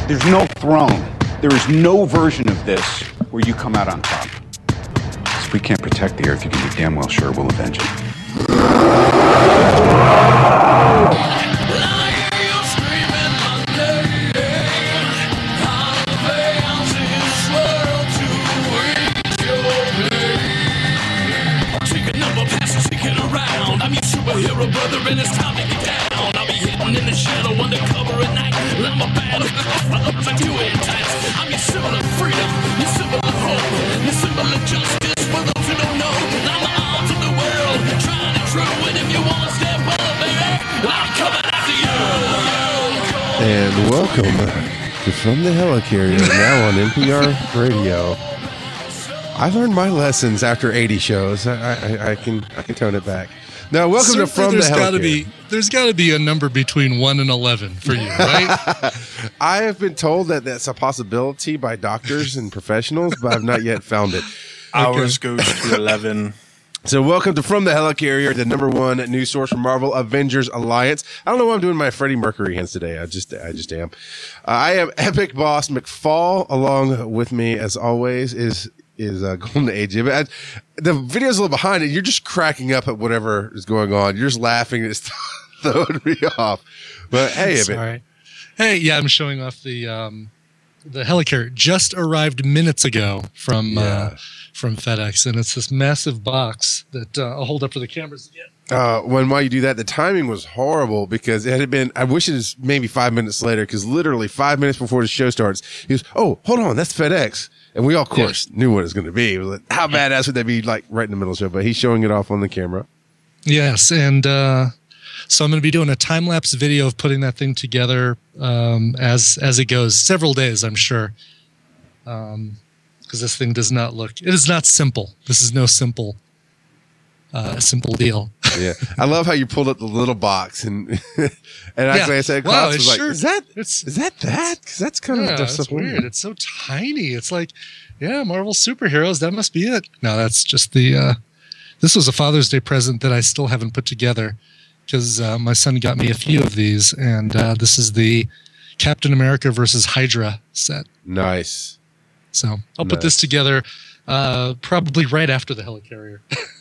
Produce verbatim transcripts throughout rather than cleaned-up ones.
There's no throne. There is no version of this where you come out on top. If we can't protect the Earth, you can be damn well sure we'll avenge it. I'm your superhero brother and it's time to get down. I'll be hidden in the shadow undercover at night. I'm a battle I do it times. I'm your symbol of freedom, your symbol of hope, your symbol of justice for those who don't know. I'm the arms of the world, trying to true. And if you want to step up, baby, I'm coming after you. And welcome to From the Helicarrier, now on N P R Radio. I learned my lessons after eighty shows. I, I, I can I can tone it back. Now, welcome Certainly to From there's the gotta Helicarrier. be There's got to be a number between one and eleven for you, right? I have been told that that's a possibility by doctors and professionals, but I've not yet found it. Ours goes to eleven. So welcome to From the Helicarrier, the number one news source for Marvel Avengers Alliance. I don't know why I'm doing my Freddie Mercury hands today. I just, I just am. Uh, I am Epic Boss McFall. Along with me, as always, is is uh, Golden Age. I, the video's a little behind it. You're just cracking up at whatever is going on. You're just laughing. It's throwing me off. But hey, Epic. Sorry. Hey, yeah, I'm showing off the um, the helicarrier. Just arrived minutes ago from Yeah. uh, from FedEx, and it's this massive box that uh, I'll hold up for the cameras again. Uh, when while you do that, the timing was horrible because it had been, I wish it was maybe five minutes later, because literally five minutes before the show starts, he goes, oh, hold on, that's FedEx. And we all, of course, yeah. knew what it was going to be. It was like, how badass would that be, like, right in the middle of the show? But he's showing it off on the camera. Yes, and uh, so I'm going to be doing a time-lapse video of putting that thing together um, as as it goes. Several days, I'm sure. Um, because this thing does not look, it is not simple. This is no simple, uh, simple deal. Yeah. I love how you pulled up the little box and, and actually yeah. I said, wow, was like, sure, is that, it's, is that that? Because that's kind yeah, of that's stuff weird. It's so tiny. It's like, yeah, Marvel superheroes, that must be it. No, that's just the, uh, this was a Father's Day present that I still haven't put together because uh, my son got me a few of these, and uh, this is the Captain America versus Hydra set. Nice. So I'll nice. put this together uh, probably right after the helicarrier.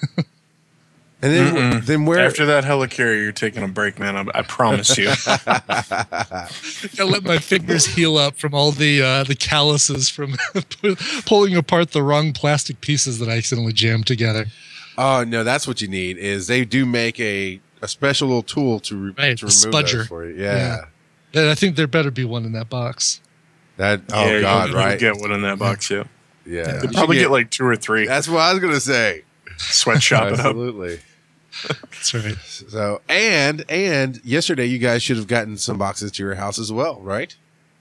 And then, Mm-mm. then where after that helicarrier, you're taking a break, man. I, I promise you. I let my fingers heal up from all the uh, the calluses from pulling apart the wrong plastic pieces that I accidentally jammed together. Oh no, that's what you need. Is they do make a, a special little tool to, re- right, to remove spudger those for you. Yeah. yeah, I think there better be one in that box. That oh yeah, god, you'll, right? You'll get one in that box, yeah. Yeah, you'll probably get, get like two or three. That's what I was gonna say. Sweatshop it up. Absolutely. That's right. So and and yesterday you guys should have gotten some boxes to your house as well, right?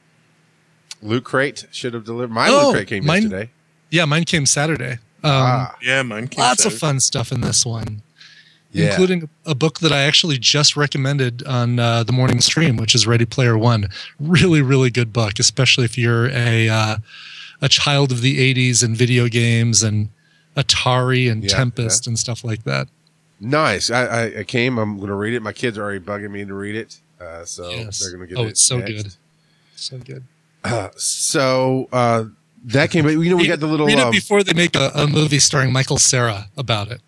Loot Crate should have delivered. My oh, Loot Crate came mine, yesterday. Yeah, mine came Saturday. Um, ah. Yeah, mine came Lots Saturday. of fun stuff in this one. Yeah. Including a book that I actually just recommended on uh, the morning stream, which is Ready Player One. Really, really good book, especially if you're a uh, a child of the eighties and video games and Atari and yeah, Tempest yeah. and stuff like that. Nice. I, I, I came. I'm going to read it. My kids are already bugging me to read it, uh, so yes. they're going to get oh, it. it's so next. good, so good. Uh, so uh, that came. You know, we read, got the little. Read it um, before they make a, a movie starring Michael Cera about it.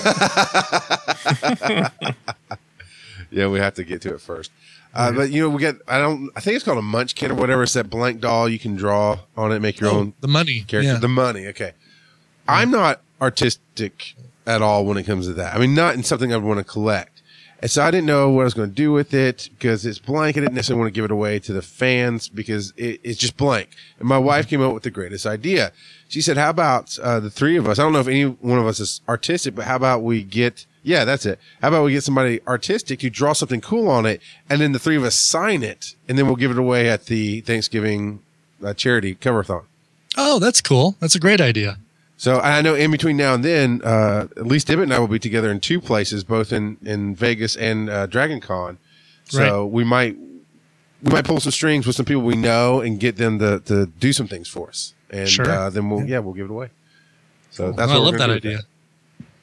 Yeah, we have to get to it first. Uh, but you know, we got. I don't. I think it's called a Munchkin or whatever. It's that blank doll you can draw on it, make your oh, own. The money character. Yeah. The money. Okay. I'm not artistic at all when it comes to that. I mean, not in something I would want to collect. And so I didn't know what I was going to do with it because it's blank. I didn't necessarily want to give it away to the fans because it, it's just blank. And my wife came up with the greatest idea. She said, how about uh, the three of us? I don't know if any one of us is artistic, but how about we get, yeah, that's it. How about we get somebody artistic who draw something cool on it and then the three of us sign it and then we'll give it away at the Thanksgiving uh, charity cover-a-thon. Oh, that's cool. That's a great idea. So I know in between now and then, uh, at least Ibbott and I will be together in two places, both in, in Vegas and uh, Dragon Con. So right. we might we might pull some strings with some people we know and get them to, to do some things for us. And sure. uh, then we'll yeah. yeah we'll give it away. So cool. that's well, what I we're love that do idea.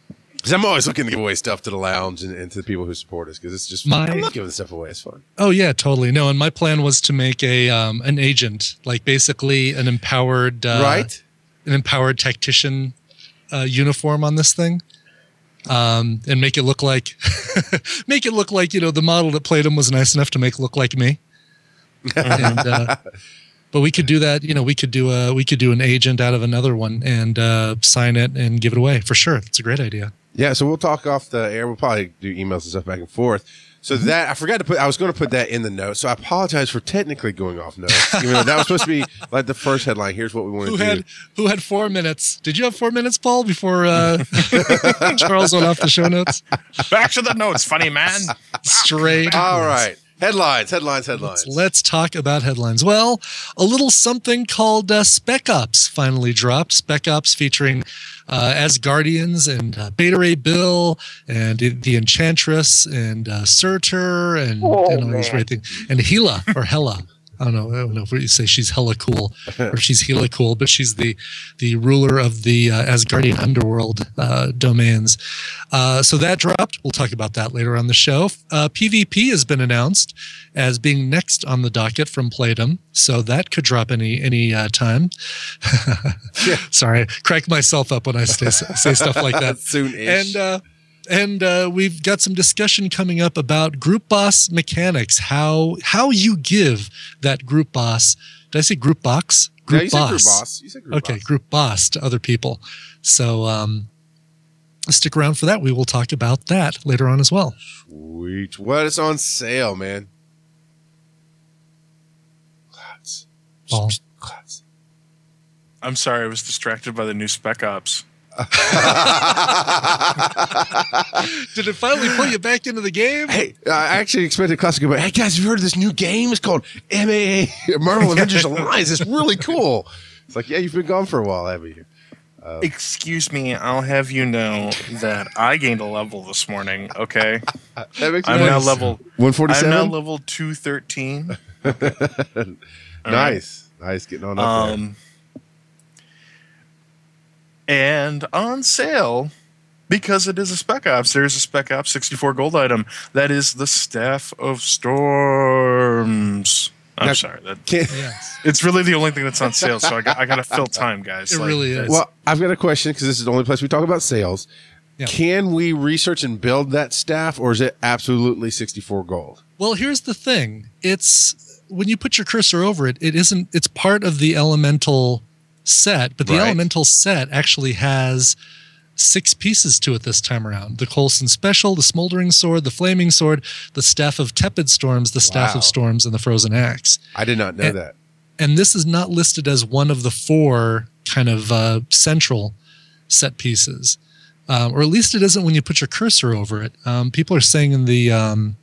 Because I'm always looking to give away stuff to the lounge and, and to the people who support us. Because it's just My- I love giving stuff away. It's fun. Oh yeah, totally. No, and my plan was to make a um, an agent, like basically an empowered, uh, Right? an empowered tactician uh, uniform on this thing, um, and make it look like, make it look like you know the model that played him was nice enough to make look like me. and, uh, but we could do that. You know, we could do a we could do an agent out of another one and uh, sign it and give it away for sure. It's a great idea. Yeah, so we'll talk off the air. We'll probably do emails and stuff back and forth. So Mm-hmm. that I forgot to put. I was going to put that in the notes. So I apologize for technically going off notes. Even though that was supposed to be like the first headline. Here's what we want Who to do. had who had four minutes? Did you have four minutes, Paul, before uh, Charles went off the show notes? Back to the notes, funny man. Straight. All right, headlines, headlines, headlines. Let's, let's talk about headlines. Well, a little something called uh, Spec Ops finally dropped. Spec Ops featuring uh, Asgardians and uh, Beta Ray Bill and the Enchantress and uh, Surtur and, and all these great things. And Hela or Hela. I don't know. I don't know if you say she's hella cool or she's hella cool, but she's the the ruler of the uh, Asgardian underworld uh, domains. Uh, so that dropped. We'll talk about that later on the show. Uh, PvP has been announced as being next on the docket from Playdom, so that could drop any any uh, time. Sorry, I crack myself up when I say, say stuff like that. Soon-ish. And uh, and uh, we've got some discussion coming up about group boss mechanics. How how you give that group boss? Did I say group box? Group no, you boss. said group boss. You said group Okay, boss. group boss to other people. So um, stick around for that. We will talk about that later on as well. Sweet. What is on sale, man? Clouds. Paul. Clouds. I'm sorry, I was distracted by the new Spec Ops. Did it finally pull you back into the game? Hey, I actually expected Classic to go, hey guys, have you heard of this new game? It's called M A A, Marvel Avengers Alliance. It's really cool. It's like, yeah, you've been gone for a while, haven't you? Excuse me, I'll have you know that I gained a level this morning, okay? That makes I'm sense. now level one I'm forty-seven. now level two thirteen. Nice. Nice getting on up there. Um and on sale, because it is a Spec Ops, there's a Spec Ops sixty-four gold item. That is the Staff of Storms. I'm Now- sorry. That Can't- Yes. it's really the only thing that's on sale, so I got I gotta fill time, guys. It Like, really is. Well, I've got a question because this is the only place we talk about sales. Yeah. Can we research and build that staff, or is it absolutely sixty-four gold? Well, here's the thing. It's when you put your cursor over it, it isn't it's part of the elemental set, but the Right. elemental set actually has six pieces to it this time around. The Coulson Special, the Smoldering Sword, the Flaming Sword, the Staff of Tepid Storms, the Staff Wow. of Storms, and the Frozen Axe. I did not know And- that. And this is not listed as one of the four kind of uh, central set pieces. Um, or at least it isn't when you put your cursor over it. Um, people are saying in the um,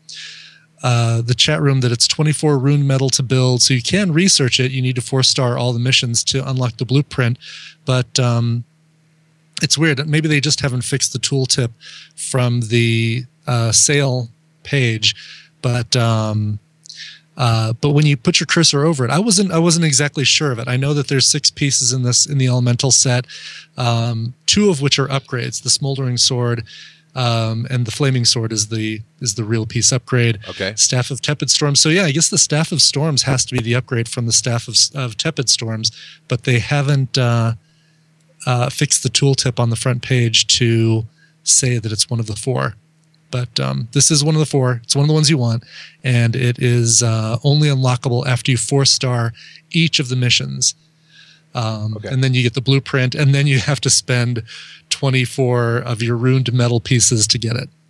uh, the chat room that it's twenty-four rune metal to build, so you can research it. You need to four star all the missions to unlock the blueprint, but um, it's weird. Maybe they just haven't fixed the tooltip from the uh, sale page, but. Um, Uh, but when you put your cursor over it, I wasn't I wasn't exactly sure of it. I know that there's six pieces in this in the elemental set, um, two of which are upgrades: the Smoldering Sword um, and the Flaming Sword is the is the real piece upgrade. Okay. Staff of Tepid Storms. So yeah, I guess the Staff of Storms has to be the upgrade from the Staff of, of Tepid Storms, but they haven't uh, uh, fixed the tooltip on the front page to say that it's one of the four. But um, this is one of the four. It's one of the ones you want, and it is uh, only unlockable after you four-star each of the missions. Um, Okay. And then you get the blueprint, and then you have to spend twenty-four of your ruined metal pieces to get it.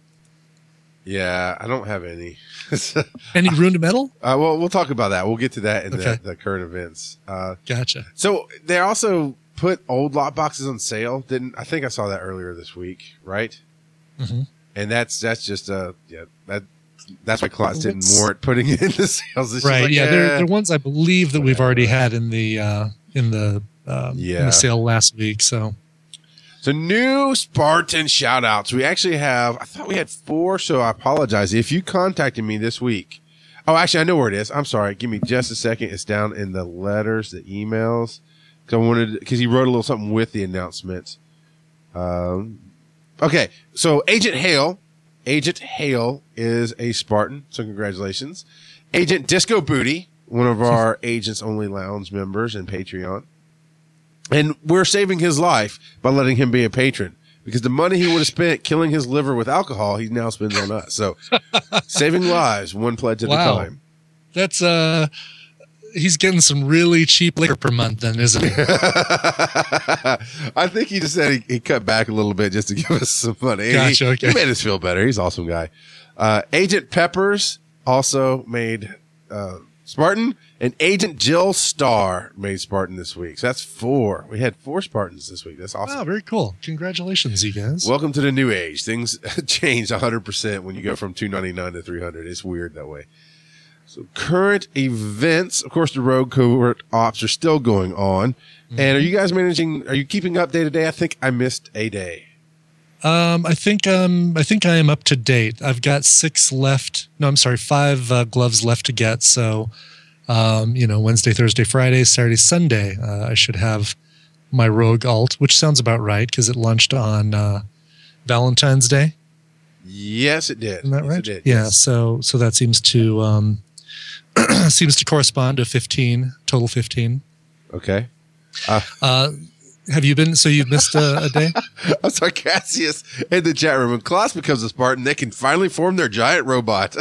Yeah, I don't have any. Any ruined metal? Uh, well, we'll talk about that. We'll get to that in Okay. the, the current events. Uh, Gotcha. so they also put old lot boxes on sale. Didn't I think I saw that earlier this week, right? Mhm. And that's that's just uh yeah that that's why Klotz didn't It's- warrant putting it in the sales. It's just Right. like, yeah. eh. They're, they're ones I believe that we've whatever. already had in the uh, in the um, in Yeah. the sale last week. So So new Spartan shout outs. We actually have, I thought we had four, so I apologize. If you contacted me this week. Oh, actually, I know where it is. I'm sorry. Give me just a second. It's down in the letters, the emails. Cause I wanted, cause he wrote a little something with the announcement. Um, Okay, so Agent Hale, Agent Hale is a Spartan, so congratulations. Agent Disco Booty, one of our Agents Only Lounge members and Patreon. And we're saving his life by letting him be a patron because the money he would have spent killing his liver with alcohol, he now spends on us. So saving lives, one pledge at Wow. a time. That's uh, he's getting some really cheap liquor per month, then, isn't he? I think he just said he, he cut back a little bit just to give us some money. Gotcha, He, okay. he made us feel better. He's an awesome guy. Uh, Agent Peppers also made uh, Spartan, and Agent Jill Starr made Spartan this week. So that's four. We had four Spartans this week. That's awesome. Wow, very cool. Congratulations, you guys. Welcome to the new age. Things change one hundred percent when you go from two ninety-nine to three hundred. It's weird that way. So current events, of course, the rogue covert ops are still going on. Mm-hmm. And are you guys managing, are you keeping up day to day? I think I missed a day. Um, I think um, I think I am up to date. I've got six left. No, I'm sorry, five uh, gloves left to get. So, um, you know, Wednesday, Thursday, Friday, Saturday, Sunday, uh, I should have my rogue alt, which sounds about right because it launched on uh, Valentine's Day. Yes, it did. Isn't that yes, right? It did. Yeah. Yes. So so that seems to um, seems to correspond to fifteen total fifteen. Okay. Uh, have you been? So you've missed a, a day? I'm sorry, Cassius in the chat room. When Klaus becomes a Spartan, they can finally form their giant robot.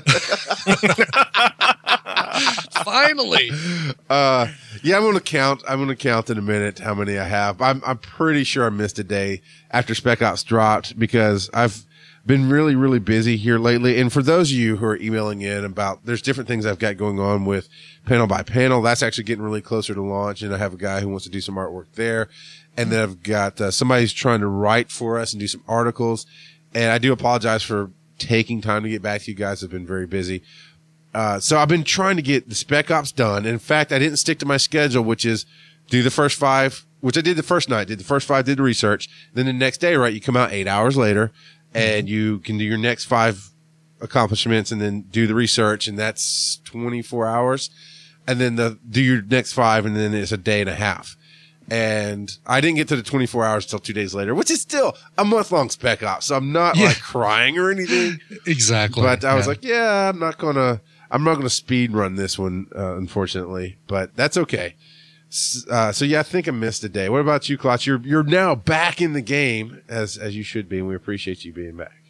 Finally. Uh, yeah, I'm going to count. I'm going to count in a minute how many I have. I'm, I'm pretty sure I missed a day after Spec Ops dropped because I've been really, really busy here lately. And for those of you who are emailing in about, there's different things I've got going on with Panel by Panel. That's actually getting really closer to launch. And I have a guy who wants to do some artwork there. And then I've got uh, somebody who's trying to write for us and do some articles. And I do apologize for taking time to get back to you guys. I've been very busy. Uh, so I've been trying to get the Spec Ops done. In fact, I didn't stick to my schedule, which is do the first five, which I did the first night, did the first five, did the research. Then the next day, right, you come out eight hours later and you can do your next five accomplishments and then do the research. And that's twenty-four hours. And then the, do your next five. And then it's a day and a half. And I didn't get to the twenty-four hours till two days later, which is still a month long Spec Ops. So I'm not Yeah. like crying or anything. Exactly. But I was Yeah. like, yeah, I'm not gonna, I'm not gonna speed run this one, uh, unfortunately. But that's okay. S- Uh, so yeah, I think I missed a day. What about you, Klotz? You're you're now back in the game as as you should be, and we appreciate you being back.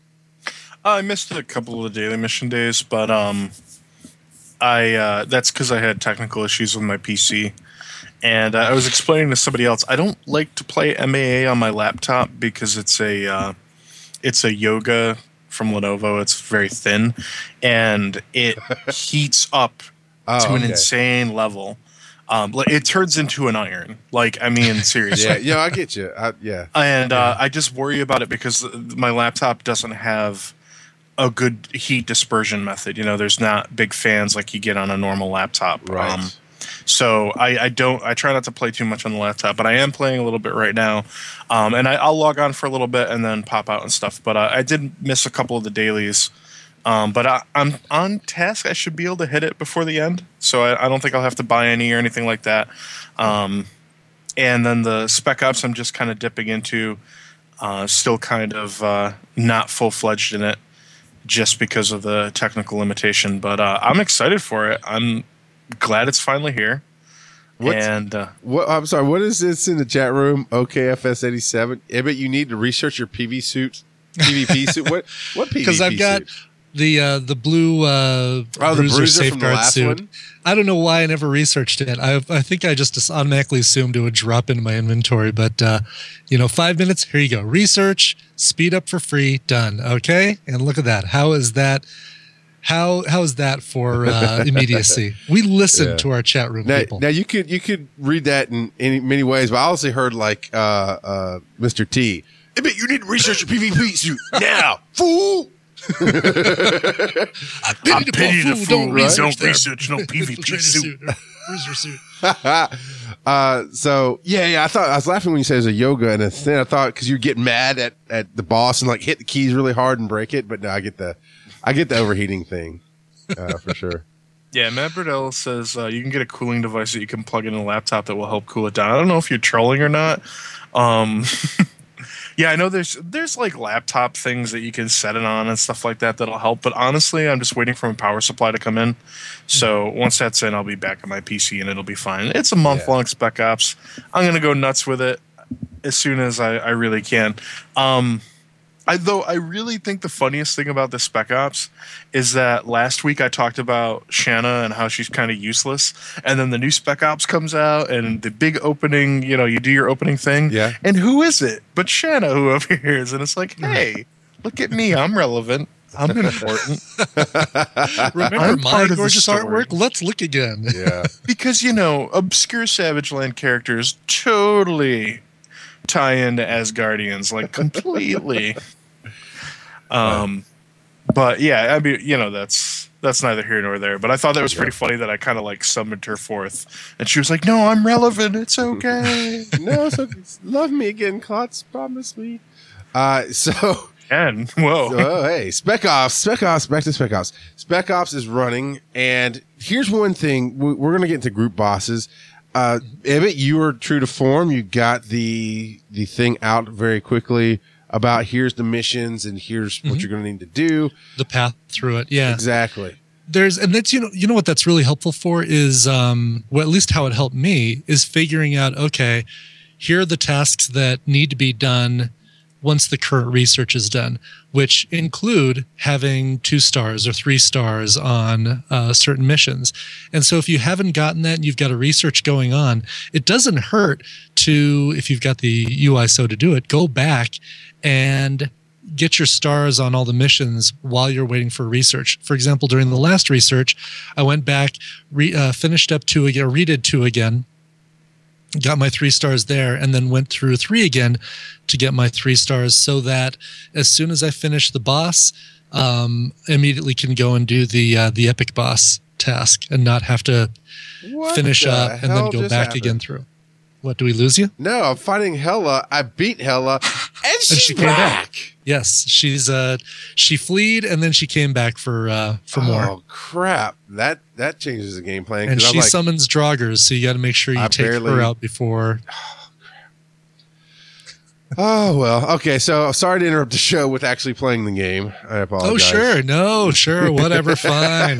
I missed a couple of the daily mission days, but um, I uh, that's because I had technical issues with my P C. And uh, I was explaining to somebody else, I don't like to play M A A on my laptop because it's a uh, it's a Yoga from Lenovo. It's very thin, and it heats up Oh, to an okay. insane level. Um, like, it turns into an iron. Like, I mean, seriously. Yeah, yeah, I get you. I, yeah, And uh, I just worry about it because my laptop doesn't have a good heat dispersion method. You know, there's not big fans like you get on a normal laptop. right. Um, so I, I don't. I try not to play too much on the laptop, but I am playing a little bit right now, um, and I, I'll log on for a little bit and then pop out and stuff. But uh, I did miss a couple of the dailies, um, but I, I'm on task. I should be able to hit it before the end, so I, I don't think I'll have to buy any or anything like that. Um, and then the Spec Ops, I'm just kind of dipping into, uh, still kind of uh, not full fledged in it, just because of the technical limitation. But uh, I'm excited for it. I'm glad it's finally here. What's- and uh, What? I'm sorry. What is this in the chat room? O K F S eighty-seven. I bet you need to research your P V suit, P V P suit. What? What P V P Because I've got suit? the uh, the blue uh, Oh, the bruiser, bruiser from the safeguard last suit. one? I don't know why I never researched it. I I think I just automatically assumed it would drop into my inventory. But uh, you know, five minutes. Here you go. Research, speed up for free. Done. Okay. And look at that. How is that? How how is that for uh, immediacy? We listen Yeah. to our chat room Now, people. now you could you could read that in, in many ways, but I also heard like uh, uh, Mister T. I bet you need to research your P V P suit now, fool. I I pity the fool. Don't Don't research, their research no P V P infiltrator suit. or bruiser suit. uh, so yeah, yeah. I thought I was laughing when you said it was a yoga and a thing. I thought because you're getting mad at, at the boss and like hit the keys really hard and break it, but no, I get the I get the overheating thing uh, for sure. Yeah, Matt Burdell says uh, you can get a cooling device that you can plug in a laptop that will help cool it down. I don't know if you're trolling or not. Um, Yeah, I know there's there's like laptop things that you can set it on and stuff like that that'll help. But honestly, I'm just waiting for a power supply to come in. So once that's in, I'll be back on my P C and it'll be fine. It's a month long Spec Ops. I'm gonna go nuts with it as soon as I, I really can. Um, I though I really think the funniest thing about the Spec Ops is that last week I talked about Shanna and how she's kind of useless, and then the new Spec Ops comes out and the big opening, you know, you do your opening thing, Yeah. and who is it but Shanna who appears, and it's like, hey, look at me, I'm relevant, I'm important. Remember I'm my part of the gorgeous story. artwork? Let's look again. Yeah. Because, you know, obscure Savage Land characters totally tie into Asgardians, like completely. um, but yeah, I mean, you know, that's that's neither here nor there. But I thought that was pretty funny that I kind of like summoned her forth, and she was like, "No, I'm relevant. It's okay." No, so love me again, Klotz. Promise me. Uh, so. And whoa, Oh, hey, Spec Ops, Spec Ops, back to Spec Ops. Spec Ops is running, and here's one thing. We- We're going to get into group bosses. Uh, Ibbot, you were true to form. You got the the thing out very quickly about here's the missions and here's what you're going to need to do. The path through it. Yeah. Exactly. There's, and that's, you know, you know what that's really helpful for is, um, well, at least how it helped me is figuring out, okay, here are the tasks that need to be done once the current research is done, which include having two stars or three stars on uh, certain missions. And so if you haven't gotten that and you've got a research going on, it doesn't hurt to, if you've got the U I S O to do it, go back and get your stars on all the missions while you're waiting for research. For example, during the last research, I went back, re, uh, finished up two again, redid two again, got my three stars there, and then went through three again to get my three stars so that as soon as I finish the boss, um, immediately can go and do the uh, the epic boss task and not have to What finish the up and then hell go just back happened? again through. What, do we lose you? No, I'm fighting Hela. I beat Hela, and she's she came back. back. Yes, she's uh she fled and then she came back for uh for more. Oh crap! That that changes the game plan. And 'cause I'm she like, summons Draugrs, so you got to make sure you I take barely- her out before. oh well, okay. So sorry to interrupt the show with actually playing the game. I apologize. Oh sure, no, sure, whatever, fine.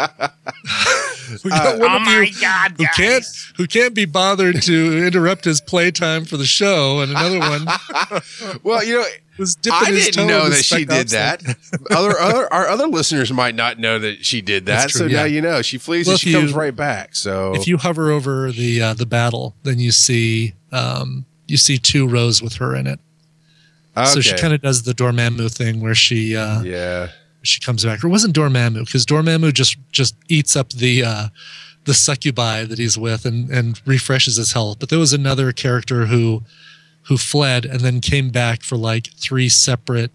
We got one oh of my you god, who guys. can't who can't be bothered to interrupt his playtime for the show, and another one Well, you know, was dipping I his toe didn't know in the that she Spec did Ops that. thing. other, other, our other listeners might not know that she did that. That's true, so yeah. now you know she flees Well, and she if you- comes right back. So If you hover over the uh, the battle, then you see um, you see two rows with her in it. okay. So she kind of does the Dormammu thing where she uh, yeah. she comes back. Or it wasn't Dormammu because Dormammu just just eats up the uh, the succubi that he's with and and refreshes his health. But there was another character who who fled and then came back for like three separate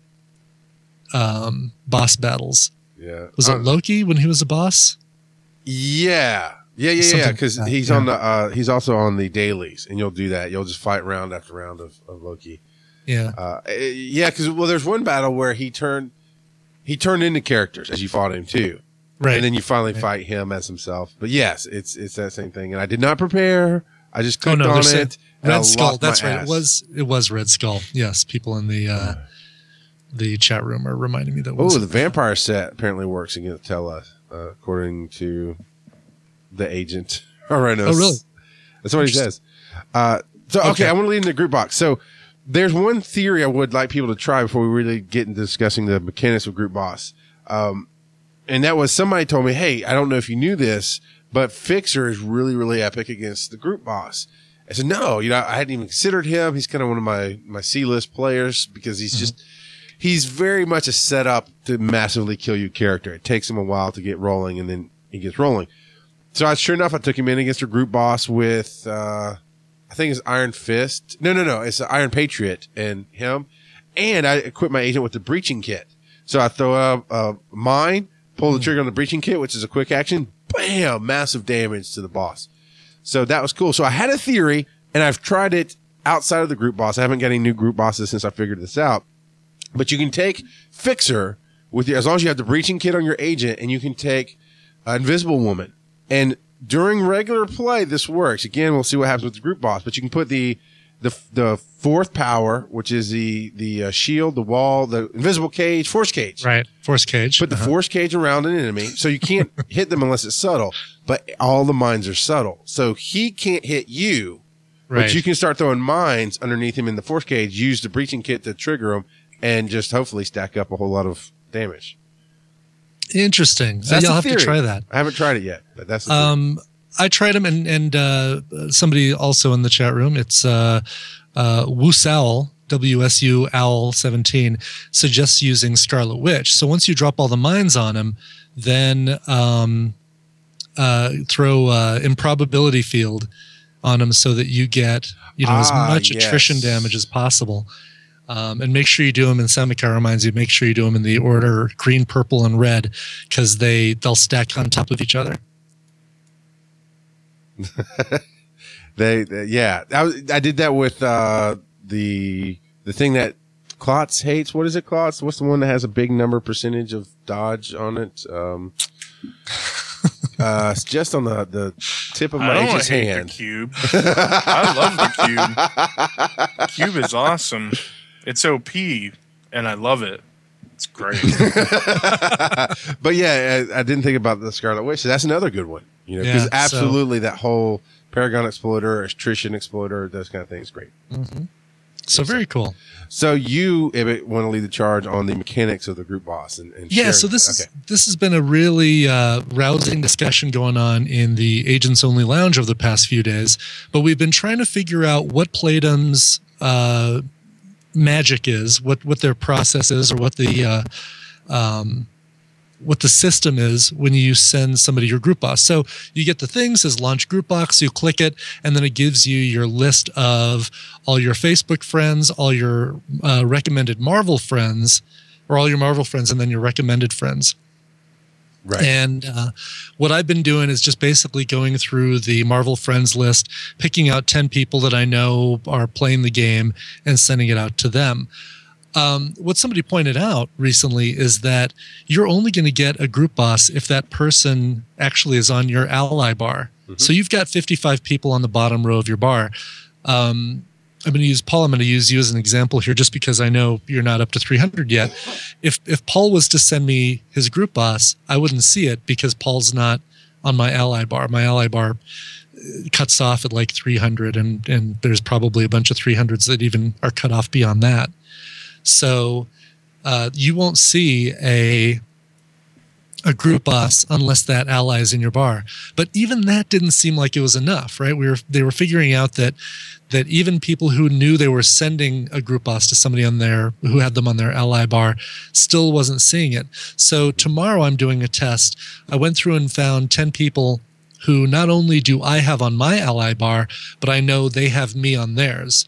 um, boss battles. Yeah. Was Uh, it Loki when he was a boss? Yeah. Yeah, yeah, yeah. Something Because like that, he's yeah. on the uh, he's also on the dailies, and you'll do that. You'll just fight round after round of, of Loki. Yeah. Uh, eh, yeah, because well, there's one battle where he turned he turned into characters as you fought him too, Right. and then you finally fight him as himself. But yes, it's it's that same thing. And I did not prepare. I just Oh clicked no, on there's it. a- and I Red Skull. lost my That's right. ass. It was it was Red Skull. Yes, people in the uh, the chat room are reminding me that. Oh, was the vampire set apparently works against Tella, uh, according to the agent. All right, Oh, really? That's what he says. Uh, so okay, Okay. I want to lead in the group box. So there's one theory I would like people to try before we really get into discussing the mechanics of group boss. Um, and that was somebody told me, hey, I don't know if you knew this, but Fixer is really, really epic against the group boss. I said, no, you know, I hadn't even considered him. He's kind of one of my, my C-list players because he's just, he's very much a setup to massively kill you character. It takes him a while to get rolling and then he gets rolling. So I, sure enough, I took him in against a group boss with, uh, I think it's Iron Fist. No, no, no. It's Iron Patriot and him. And I equipped my agent with the breaching kit. So I throw up uh, mine, pull the trigger on the breaching kit, which is a quick action. Bam! Massive damage to the boss. So that was cool. So I had a theory, and I've tried it outside of the group boss. I haven't got any new group bosses since I figured this out. But you can take Fixer with your, as long as you have the breaching kit on your agent, and you can take uh, Invisible Woman. And during regular play, this works. Again, we'll see what happens with the group boss. But you can put the the the fourth power, which is the the uh, shield, the wall, the invisible cage, force cage. Right. Force cage. Put the Uh-huh. force cage around an enemy, so you can't hit them unless it's subtle. But all the mines are subtle, so he can't hit you. Right. But you can start throwing mines underneath him in the force cage. Use the breaching kit to trigger them, and just hopefully stack up a whole lot of damage. Interesting. So that's You'll the have to theory. try that. I haven't tried it yet, but that's the theory. Um, I tried them, and and uh, somebody also in the chat room. It's uh, uh, Wusowl, W S U Owl seventeen, suggests using Scarlet Witch. So once you drop all the mines on him, then um, uh, throw uh, improbability field on him so that you get you know Ah, as much yes. attrition damage as possible. Um, and make sure you do them, and Samikar reminds you, make sure you do them in the order green, purple, and red, because they, they'll stack on top of each other. They, they yeah, I, was- I did that with uh, the the thing that Klotz hates. What is it, Klotz? What's the one that has a big number percentage of dodge on it? Um, uh, it's just on the, the tip of I my don't H's hate hand. the cube. I love the cube. Cube is awesome. It's O P, and I love it. It's great. But yeah, I, I didn't think about the Scarlet Witch. So that's another good one. You know, because Yeah, so- absolutely that whole Paragon Exploder, Attrition Exploder, those kind of things, great. So very cool. So you Ibit, want to lead the charge on the mechanics of the group boss, and, and Yeah, sharing so this that. is Okay. this has been a really uh, rousing discussion going on in the Agents Only Lounge over the past few days. But we've been trying to figure out what Playdum's uh, magic is, what what their process is, or what the uh, um, what the system is when you send somebody your group box. So you get the thing, says launch group box, you click it, and then it gives you your list of all your Facebook friends, all your uh, recommended Marvel friends, or all your Marvel friends, and then your recommended friends. Right. And uh, what I've been doing is just basically going through the Marvel friends list, picking out ten people that I know are playing the game and sending it out to them. Um, what somebody pointed out recently is that you're only going to get a group boss if that person actually is on your ally bar. So you've got fifty-five people on the bottom row of your bar. Um, I'm going to use Paul. I'm going to use you as an example here, just because I know you're not up to three hundred yet. If if Paul was to send me his group boss, I wouldn't see it because Paul's not on my ally bar. My ally bar uh, cuts off at like three hundred, and and there's probably a bunch of three hundreds that even are cut off beyond that. So uh, you won't see a a group boss unless that ally is in your bar. But even that didn't seem like it was enough, right? We were they were figuring out that that even people who knew they were sending a group boss to somebody on their who had them on their ally bar still wasn't seeing it. So tomorrow I'm doing a test. I went through and found ten people who not only do I have on my ally bar, but I know they have me on theirs.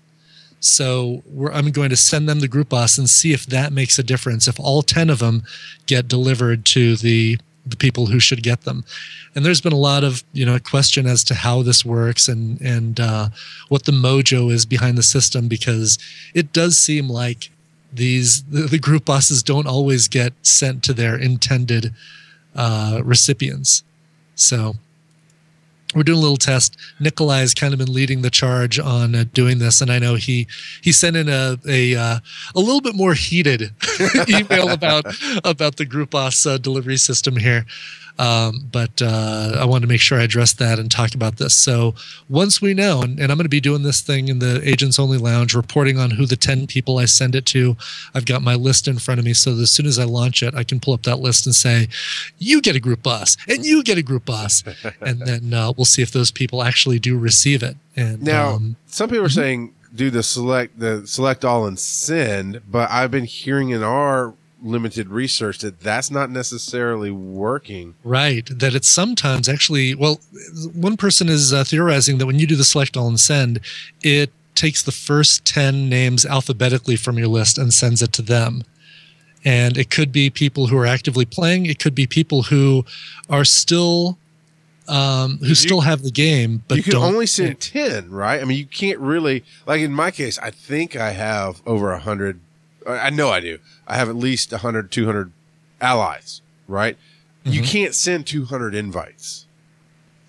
So we're, I'm going to send them the group boss and see if that makes a difference, if all ten of them get delivered to the the people who should get them. And there's been a lot of, you know, question as to how this works and, and uh, what the mojo is behind the system, because it does seem like these the, the group bosses don't always get sent to their intended uh, recipients. So we're doing a little test. Nikolai has kind of been leading the charge on uh, doing this, and I know he he sent in a a uh, a little bit more heated email about about the group boss uh, delivery system here. Um, but uh, I wanted to make sure I addressed that and talk about this. So once we know, and, and I'm going to be doing this thing in the Agents Only Lounge, reporting on who the ten people I send it to. I've got my list in front of me, so that as soon as I launch it, I can pull up that list and say, you get a group boss, and you get a group boss. And then uh, we'll see if those people actually do receive it. And Now, um, some people are saying do the select the select all and send, but I've been hearing in our limited research that that's not necessarily working. right, that it's sometimes actually, well, one person is uh, theorizing that when you do the select all and send, it takes the first ten names alphabetically from your list and sends it to them. And it could be people who are actively playing. It could be people who are still, um, who You- still have the game, but you can don't. only send ten, right? I mean, you can't really, like in my case, I think I have over a hundred. I know I do. I have at least a hundred, two hundred allies, right? You Mhm. can't send two hundred invites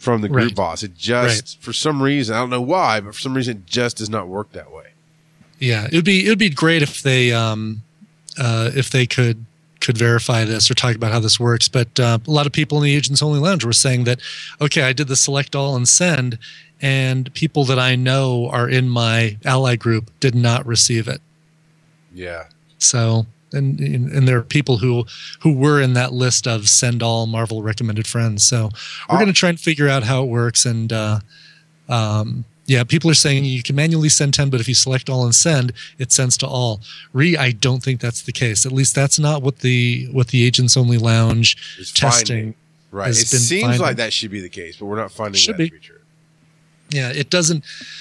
from the group Right. boss. It just, Right. for some reason, I don't know why, but for some reason, it just does not work that way. Yeah, it'd be it'd be great if they um, uh, if they could could verify this or talk about how this works. But uh, a lot of people in the Agents Only Lounge were saying that, okay, I did the select all and send, and people that I know are in my ally group did not receive it. Yeah. So, and and there are people who who were in that list of send all Marvel recommended friends. So we're Oh. going to try and figure out how it works. And uh, um, yeah, people are saying you can manually send ten, but if you select all and send, it sends to all. Re, I don't think that's the case. At least that's not what the what the Agents Only Lounge It's testing. finding. Right. has It been seems finding. like that should be the case, but we're not finding Should that be. feature. Yeah, it doesn't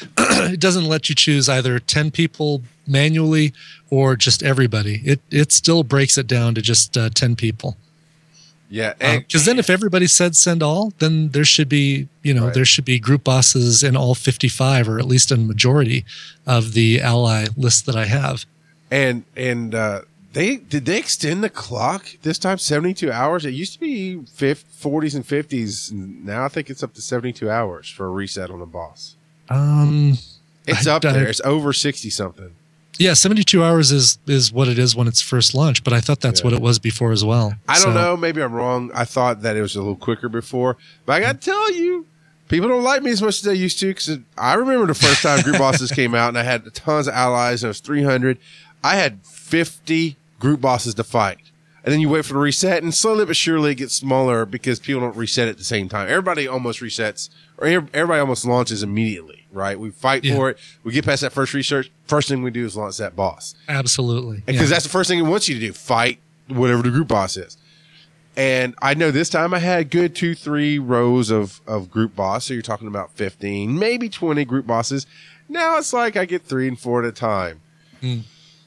it doesn't let you choose either ten people manually or just everybody. It it still breaks it down to just uh, ten people. Yeah. And Because then if everybody said send all, then there should be, you know, Right. there should be group bosses in all fifty-five or at least in majority of the ally list that I have. And and uh, they did they extend the clock this time seventy-two hours? It used to be fif- forties and fifties. Now I think it's up to seventy-two hours for a reset on the boss. Um, It's I- up I- there. It's over sixty something. yeah, seventy-two hours is is what it is when it's first launched, but I thought that's Yeah. what it was before as well. I So- don't know. Maybe I'm wrong. I thought that it was a little quicker before, but I got to tell you, people don't like me as much as they used to. Because I remember the first time group bosses came out, and I had tons of allies. And it was three hundred. I had fifty group bosses to fight, and then you wait for the reset, and slowly but surely it gets smaller because people don't reset at the same time. Everybody almost resets, or ev- everybody almost launches immediately. Right? We fight Yeah. for it. We get past that first research. First thing we do is launch that boss. Absolutely. Because Yeah. that's the first thing it wants you to do, fight whatever the group boss is. And I know this time I had good two, three rows of, of group boss. So you're talking about fifteen, maybe twenty group bosses. Now it's like I get three and four at a time. Hmm.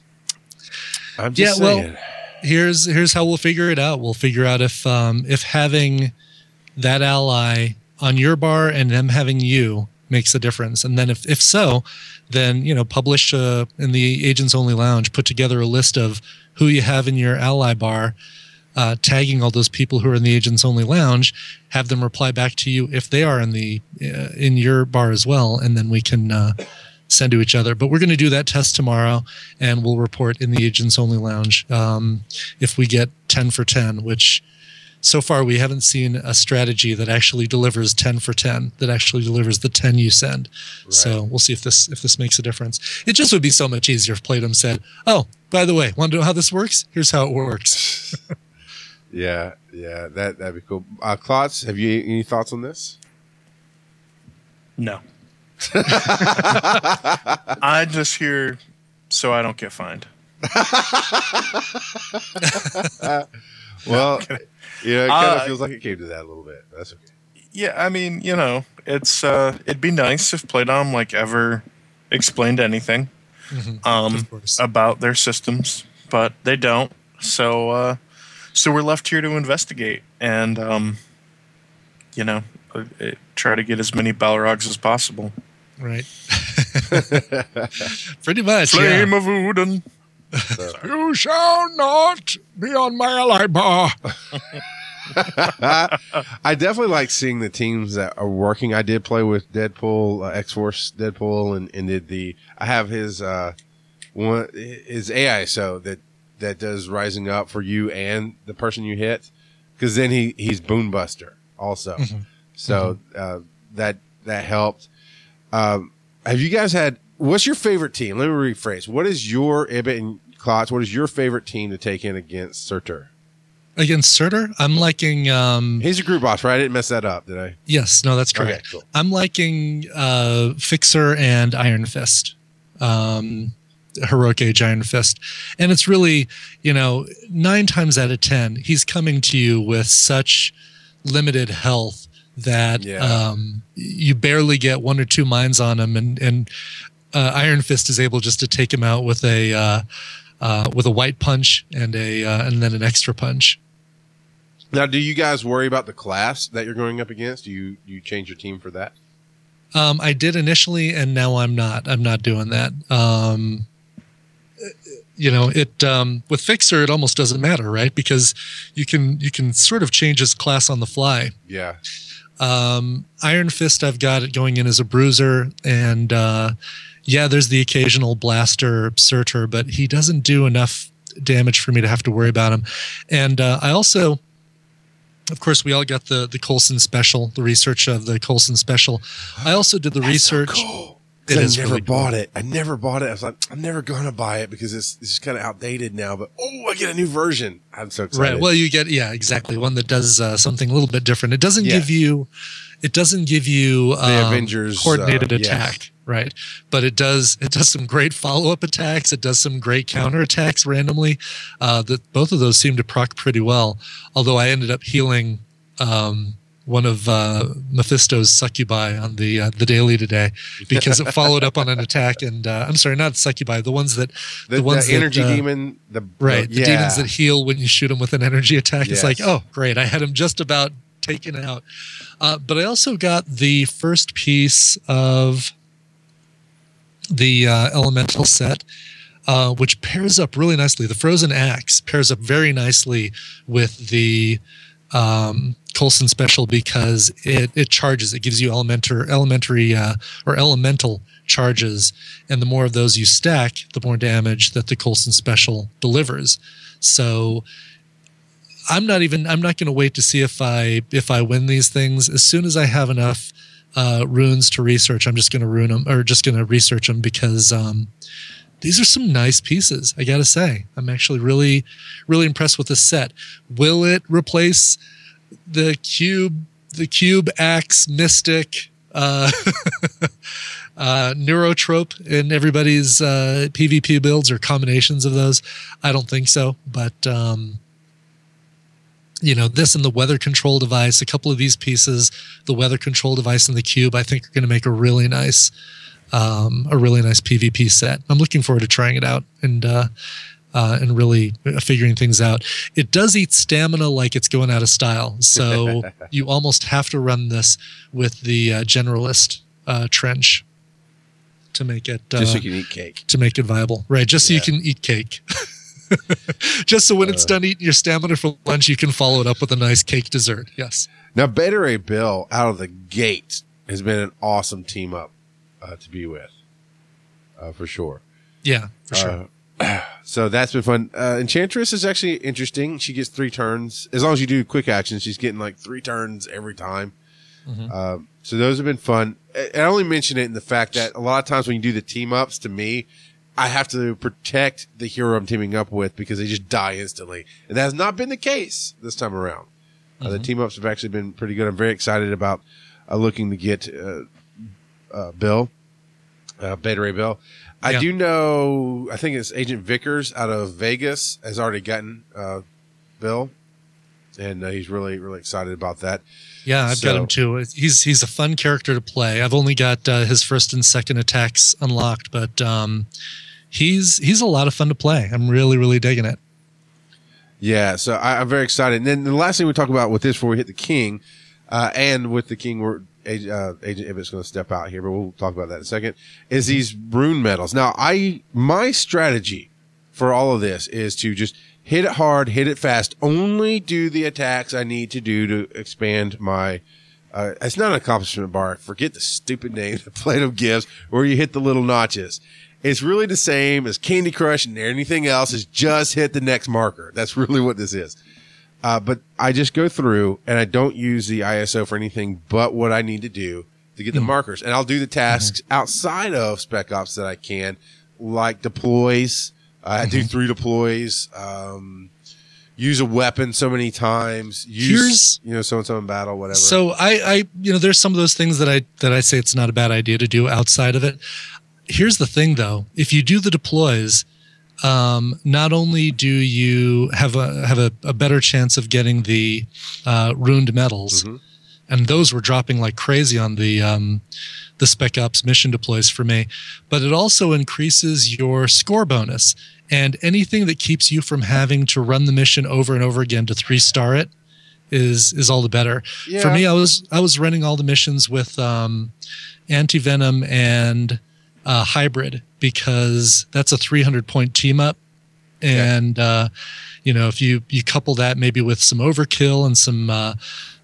I'm just Yeah, well, saying. here's here's how we'll figure it out. We'll figure out if um, if having that ally on your bar and them having you makes a difference. And then if, if so, then, you know, publish uh, in the Agents Only Lounge, put together a list of who you have in your ally bar, uh, tagging all those people who are in the Agents Only Lounge, have them reply back to you if they are in the uh, in your bar as well, and then we can uh, send to each other. But we're going to do that test tomorrow, and we'll report in the Agents Only Lounge um, if we get ten for ten, which so far we haven't seen a strategy that actually delivers ten for ten, that actually delivers the ten you send. So we'll see if this if this makes a difference. It just would be so much easier if Playdom said, oh, by the way, want to know how this works? Here's how it works. Yeah, yeah, that, that'd be cool. Uh, Klotz, have you any thoughts on this? No. I just hear so I don't get fined. Well, you know, it kind of Uh, feels like it came to that a little bit. That's okay. Yeah, I mean, you know, it's uh it'd be nice if Playdom like ever explained anything um Of course. about their systems, but they don't. So uh so we're left here to investigate and um you know, uh, uh, try to get as many Balrogs as possible. Right. Pretty much. Flame Yeah. of Udon. You shall not be on my ally bar. I definitely like seeing the teams that are working. I did play with Deadpool, uh, X-Force Deadpool, and, and did the, I have his, uh, one, his A I S O that, that does rising up for you and the person you hit. Cause then he, he's Boon Buster also. So, uh, that, that helped. Um, have you guys had, what's your favorite team? Let me rephrase. What is your, Ibit and Klotz, what is your favorite team to take in against Surtur? Against Surtur, I'm liking. Um, He's a group boss, right? I didn't mess that up, did I? yes, no, that's correct. Okay, cool. I'm liking uh, Fixer and Iron Fist, um, Heroic Age Iron Fist, and it's really, you know, nine times out of ten, he's coming to you with such limited health that Yeah. um, you barely get one or two mines on him, and and uh, Iron Fist is able just to take him out with a uh, uh, with a white punch and a uh, and then an extra punch. Now, do you guys worry about the class that you're going up against? Do you you change your team for that? Um, I did initially, and now I'm not. I'm not doing that. Um, you know, it um, with Fixer, it almost doesn't matter, right? Because you can you can sort of change his class on the fly. Yeah. Um, Iron Fist, I've got it going in as a bruiser, and uh, yeah, there's the occasional blaster Surtur, but he doesn't do enough damage for me to have to worry about him. And uh, I also, of course, we all got the the Coulson special, the research of the Coulson special. I also did the That's research. So cool. It I is never really bought cool. it. I never bought it. I was like, I'm never gonna buy it because it's it's kind of outdated now. But oh, I get a new version. I'm so excited. Right. Well, you get yeah, exactly one that does uh, something a little bit different. It doesn't Yeah. give you, it doesn't give you um, The Avengers, coordinated uh, yes. attack, right? But it does it does some great follow up attacks. It does some great counter attacks randomly. Uh, that both of those seem to proc pretty well. Although I ended up healing um, one of uh, Mephisto's succubi on the uh, the daily today because it followed up on an attack. And uh, I'm sorry, not succubi. The ones that the, the ones the energy that, uh, demon, the Right, the, the yeah. demons that heal when you shoot them with an energy attack. It's Yes. like, oh, great, I had him just about taken out. Uh, but I also got the first piece of the uh, elemental set, uh, which pairs up really nicely. The Frozen Axe pairs up very nicely with the um, Coulson special because it, it charges. It gives you elementar, elementary uh, or elemental charges, and the more of those you stack, the more damage that the Coulson special delivers. So I'm not even I'm not going to wait to see if I if I win these things. As soon as I have enough uh, runes to research, I'm just going to ruin them or just going to research them because um, these are some nice pieces. I got to say, I'm actually really really impressed with this set. Will it replace the cube the cube axe mystic uh, uh, neurotrope in everybody's uh, PvP builds or combinations of those? I don't think so, but. Um, You know, this and the weather control device, a couple of these pieces, the weather control device and the cube, I think are going to make a really nice, um, a really nice PvP set. I'm looking forward to trying it out and uh, uh, and really figuring things out. It does eat stamina like it's going out of style, so you almost have to run this with the uh, generalist uh, trench to make it uh, just so you can eat cake. to make it viable, right? Just so Yeah. you can eat cake. Just so when it's done eating your stamina for lunch, you can follow it up with a nice cake dessert. Yes. Now, Beta Ray Bill out of the gate has been an awesome team up uh, to be with, uh, for sure. Yeah, for sure. Uh, so that's been fun. Uh, Enchantress is actually interesting. She gets three turns. As long as you do quick action, she's getting like three turns every time. Mhm. Um, so those have been fun. I I only mention it in the fact that a lot of times when you do the team ups, to me, I have to protect the hero I'm teaming up with because they just die instantly. And that has not been the case this time around. Uh, the team ups have actually been pretty good. I'm very excited about uh, looking to get uh, uh, Bill, uh, Beta Ray Bill. I Yeah. do know, I think it's Agent Vickers out of Vegas has already gotten uh, Bill. And uh, he's really, really excited about that. Yeah, I've got So- him too. He's he's a fun character to play. I've only got uh, his first and second attacks unlocked, but um, he's he's a lot of fun to play. I'm really really digging it. Yeah, so I, I'm very excited. And then the last thing we talk about with this before we hit the king, uh, and with the king, we're, uh, Agent Ibbott's going to step out here, but we'll talk about that in a second, is these rune medals. Now, I my strategy for all of this is to just hit it hard, hit it fast, only do the attacks I need to do to expand my uh, it's not an accomplishment bar. Forget the stupid name that Plato gives where you hit the little notches. It's really the same as Candy Crush and anything else is just hit the next marker. That's really what this is. Uh, but I just go through and I don't use the I S O for anything but what I need to do to get the markers. And I'll do the tasks outside of Spec Ops that I can, like deploys. Uh, I do three deploys. Um, use a weapon so many times. Use, Here's- you know, so and so in battle, whatever. So I, I, you know, there's some of those things that I that I say it's not a bad idea to do outside of it. Here's the thing, though: if you do the deploys, um, not only do you have a have a, a better chance of getting the uh, ruined medals, Mhm. and those were dropping like crazy on the um, the Spec Ops mission deploys for me, but it also increases your score bonus. And anything that keeps you from having to run the mission over and over again to three star it is is all the better. Yeah. For me, I was I was running all the missions with um, Anti-Venom and uh, Hybrid because that's a three hundred point team up. And, uh, you know, if you, you couple that maybe with some Overkill and some uh,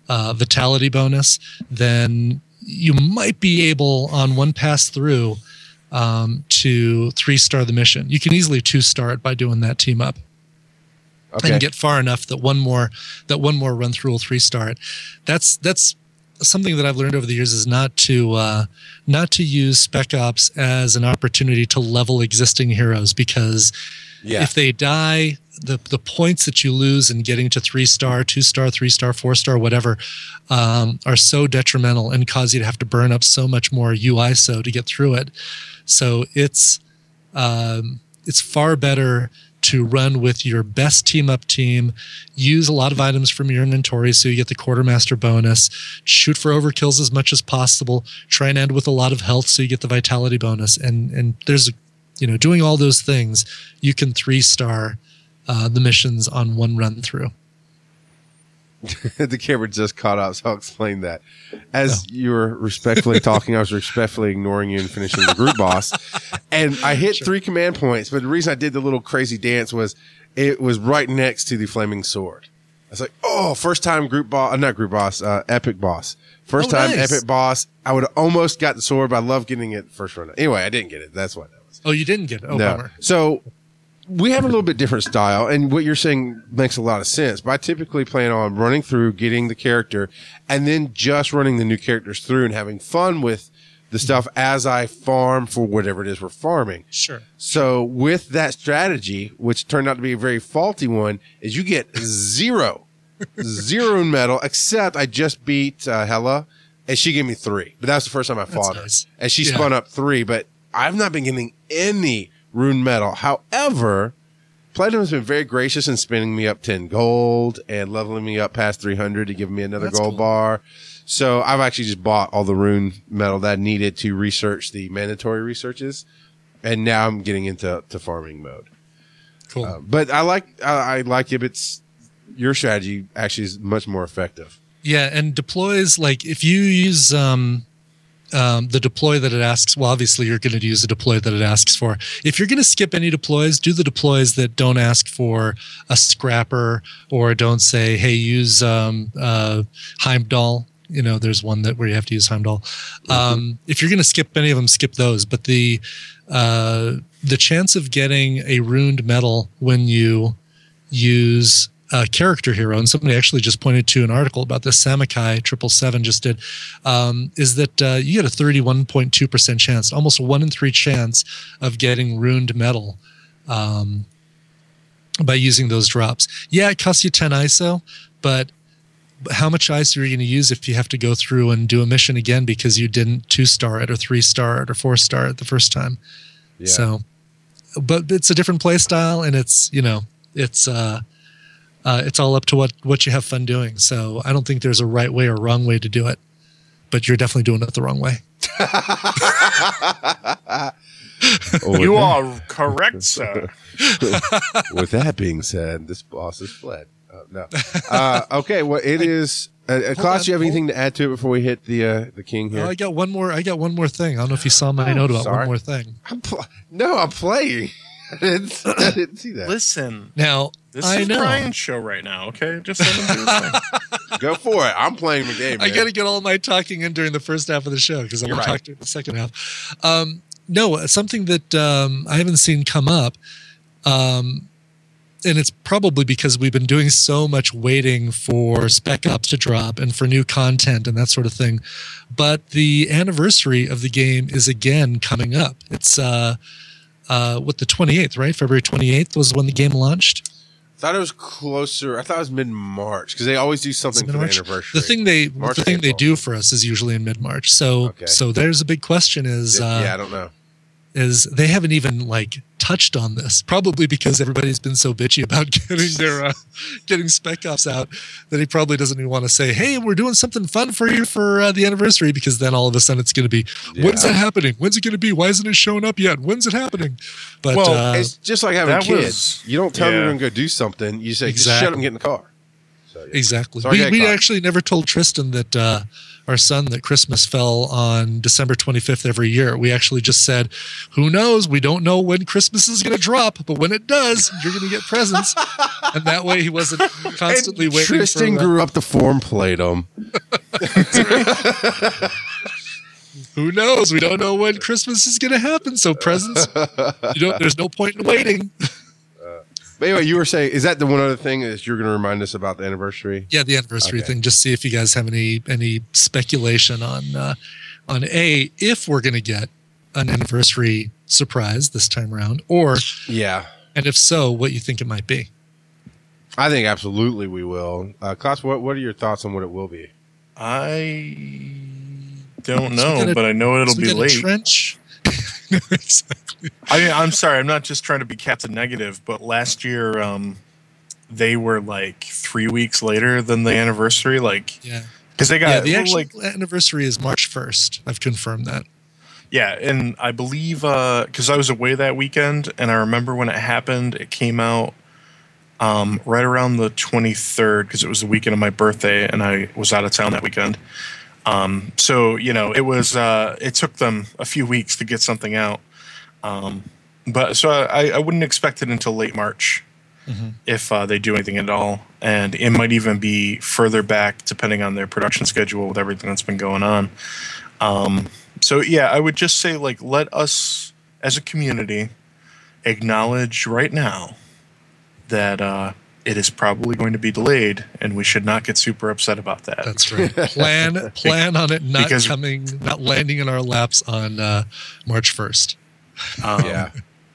uh, vitality bonus, then you might be able on one pass through um, to three star the mission. You can easily two star it by doing that team up. Okay. And get far enough that one more that one more run through will three star it. That's that's something that I've learned over the years is not to uh, not to use Spec Ops as an opportunity to level existing heroes, because Yeah. if they die, the the points that you lose in getting to three star, two star, three star, four star, whatever, um, are so detrimental and cause you to have to burn up so much more U I S O to get through it. So it's um, it's far better to run with your best team up team, use a lot of items from your inventory so you get the quartermaster bonus, shoot for overkills as much as possible, try and end with a lot of health so you get the vitality bonus. And and there's, you know, doing all those things, you can three star uh, the missions on one run through. The camera just caught up, so I'll explain that. As you were respectfully talking, I was respectfully ignoring you and finishing the group boss. And I hit Sure. three command points, but the reason I did the little crazy dance was it was right next to the flaming sword. I was like, oh, first time group boss, uh, not group boss, uh, epic boss. First Oh, time nice. epic boss. I would have almost got the sword, but I love getting it first run. Anyway, I didn't get it. That's what that was. Oh, you didn't get it? Oh, No. bummer. So we have a little bit different style, and what you're saying makes a lot of sense. But I typically plan on running through, getting the character, and then just running the new characters through and having fun with the stuff as I farm for whatever it is we're farming. Sure. So with that strategy, which turned out to be a very faulty one, is you get zero, zero metal, except I just beat uh, Hela, and she gave me three. But that was the first time I fought nice. her. And she Yeah. spun up three, but I've not been getting any rune metal. However, Platinum's been very gracious in spinning me up ten gold and leveling me up past three hundred to give me another That's gold cool. bar. So I've actually just bought all the rune metal that I needed to research the mandatory researches. And now I'm getting into to farming mode. Cool. Uh, but I like, I, I like Ibit's, your strategy actually is much more effective. Yeah, and deploys, like if you use um, um, the deploy that it asks, well, obviously you're going to use a deploy that it asks for. If you're going to skip any deploys, do the deploys that don't ask for a scrapper or don't say, hey, use um, uh, Heimdall. You know, there's one that where you have to use Heimdall. Um, if you're going to skip any of them, skip those. But the uh, the chance of getting a runed medal when you use a character hero, and somebody actually just pointed to an article about this, Samakai triple seven just did, um, is that uh, you get a thirty-one point two percent chance, almost a one in three chance of getting runed metal um, by using those drops. Yeah, it costs you ten I S O, but how much I S O are you going to use if you have to go through and do a mission again because you didn't two-star it or three-star it or four-star it the first time? Yeah. So, but it's a different play style, and it's, you know, it's uh, uh, it's all up to what what you have fun doing. So I don't think there's a right way or wrong way to do it, but you're definitely doing it the wrong way. Oh, You with are correct, sir. that- With that being said, this boss has fled. Uh, no. Uh, okay. Well, it is. Uh, uh, Klaus, on, do you have hold- anything to add to it before we hit the uh, the king here? Oh, I got one more. I got one more thing. I don't know if you saw my Oh, note about sorry. one more thing. I'm pl- no, I'm playing. I didn't, I didn't see that. Listen, Now this I is know Brian's show right now. Okay, just let him do his thing. Go for it. I'm playing the game. I man. got to get all my talking in during the first half of the show because I'm You're going to right. talk during the second half. Um, no, something that um, I haven't seen come up, um, and it's probably because we've been doing so much waiting for Spec Ops to drop and for new content and that sort of thing. But the anniversary of the game is again coming up. It's uh, uh, what, the twenty-eighth, right? February twenty-eighth was when the game launched. I thought it was closer. I thought it was mid March because they always do something for the Mid-March? anniversary. The thing they March, the thing they April. do for us is usually in mid March. So Okay. so there's a big question is uh, yeah, I don't know. is they haven't even like touched on this, probably because everybody's been so bitchy about getting their uh, getting Spec Ops out that he probably doesn't even want to say, hey, we're doing something fun for you for uh, the anniversary, because then all of a sudden it's going to be, when's Yeah. that happening? When's it going to be? Why isn't it showing up yet? When's it happening? But Well, uh, It's just like having that kids. was- you don't tell them yeah. you're going to go do something. You say, just Exactly. shut up and get in the car. So exactly. Sorry, we get we caught. actually never told Tristan that uh, our son that Christmas fell on December twenty-fifth every year. We actually just said, "Who knows? We don't know when Christmas is going to drop, but when it does, you're going to get presents." And that way, he wasn't constantly And waiting. Tristan for, uh, grew up to form plate him. Who knows? We don't know when Christmas is going to happen. So presents, you don't. There's no point in waiting. But anyway, you were saying, is that the one other thing is you're going to remind us about the anniversary? Yeah, the anniversary Okay. thing. Just see if you guys have any any speculation on uh, on a if we're going to get an anniversary surprise this time around, or Yeah. and if so, what you think it might be. I think absolutely we will. Uh, Klaus, what, what are your thoughts on what it will be? I don't So we know, got a- but I know it'll so we be got a late. trench. No, exactly. I mean, I'm sorry, I'm not just trying to be Captain Negative, but last year um, they were like three weeks later than the anniversary, like Yeah. because they got Yeah, the actual like anniversary is March first. I've confirmed that. yeah, and I believe because I was away that weekend, and I remember when it happened, it came out um, right around the twenty-third because it was the weekend of my birthday, and I was out of town that weekend. Um, so you know, it was uh, it took them a few weeks to get something out, um, but so I, I wouldn't expect it until late March if uh, they do anything at all, and it might even be further back depending on their production schedule with everything that's been going on. Um, so yeah, I would just say like let us as a community acknowledge right now that uh, it is probably going to be delayed, and we should not get super upset about that. That's right. Plan plan on it not Because- coming, not landing in our laps on uh, March first. Um, Yeah.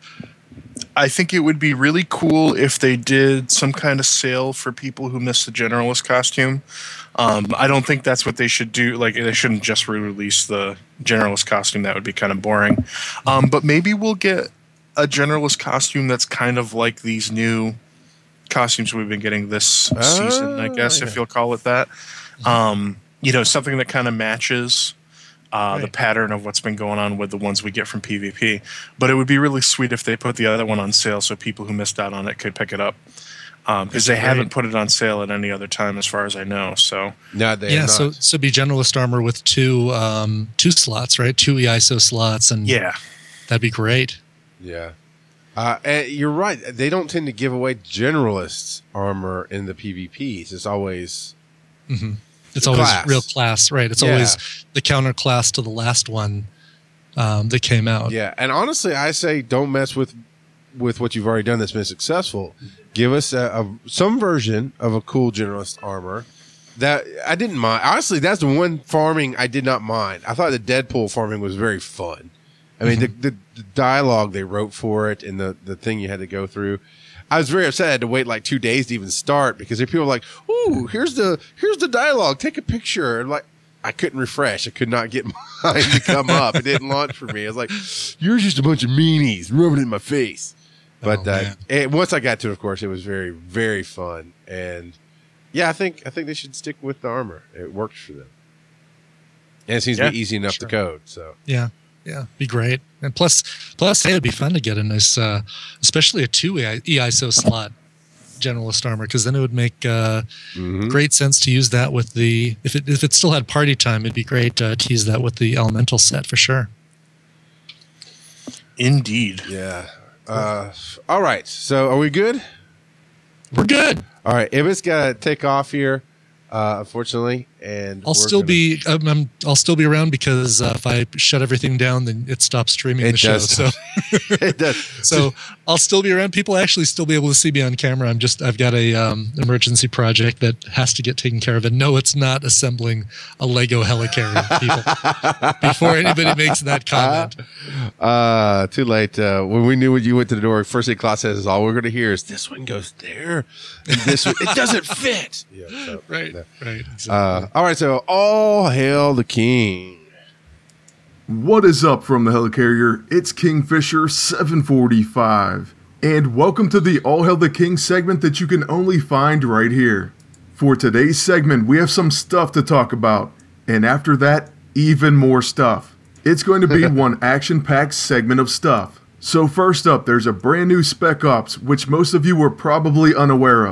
I think it would be really cool if they did some kind of sale for people who missed the generalist costume. Um, I don't think that's what they should do. Like, they shouldn't just re-release the generalist costume. That would be kind of boring. Um, but maybe we'll get a generalist costume that's kind of like these new costumes we've been getting this season, I guess, if yeah. you'll call it that. Um, you know, something that kind of matches uh, the Right. pattern of what's been going on with the ones we get from PvP. But it would be really sweet if they put the other one on sale so people who missed out on it could pick it up. Because they haven't put it on sale at any other time, as far as I know. So No, they Yeah, have so not. so be generalist armor with two um, two slots, right? Two E I S O slots, and yeah, that'd be great. Yeah. Uh, and you're right. They don't tend to give away generalists armor in the PvPs. It's always It's always Class. real class, right? It's Yeah. always the counter class to the last one um, that came out. yeah. And honestly, I say don't mess with with what you've already done that's been successful. Give us a, a some version of a cool generalist armor that I didn't mind. Honestly, that's the one farming I did not mind. I thought the Deadpool farming was very fun. I mean, the, the, the dialogue they wrote for it and the, the thing you had to go through. I was very upset. I had to wait like two days to even start because there were people like, "Ooh, here's the here's the dialogue. Take a picture." And like, I couldn't refresh. I could not get mine to come up. It didn't launch for me. I was like, "You're just a bunch of meanies rubbing it in my face." But Oh, uh, man. it, once I got to it, of course, it was very very fun. And yeah, I think I think they should stick with the armor. It works for them, and it seems to Yeah, be easy enough sure. to code. So Yeah, yeah, be great. And plus, plus, hey, it'd be fun to get a nice, uh, especially a two E I S O slot generalist armor, because then it would make uh, mhm. great sense to use that with the if it if it still had party time, it'd be great uh, to use that with the elemental set for sure. indeed. yeah. Uh, all right. So are we good? We're good. All right, Ibis got to take off here, uh, unfortunately, and I'll we're still gonna- be um, I'm, I'll still be around because uh, if I shut everything down, then it stops streaming It the show. does. So it does. so I'll still be around. People actually still be able to see me on camera. I'm just I've got a um, emergency project that has to get taken care of. And no, it's not assembling a Lego helicarrier. People, before anybody makes that comment, Uh, too late. Uh, when we knew when you went to the door, first thing Klaus says is, "All we're going to hear is this one goes there, and this one it doesn't fit." Yeah. So, right, no. right. Exactly. Uh, all right. So all hail the king. What is up from the Helicarrier? It's Kingfisher seven forty-five. And welcome to the All Hail the King segment that you can only find right here. For today's segment, we have some stuff to talk about. And after that, even more stuff. It's going to be one action-packed segment of stuff. So first up, there's a brand new Spec Ops, which most of you were probably unaware of.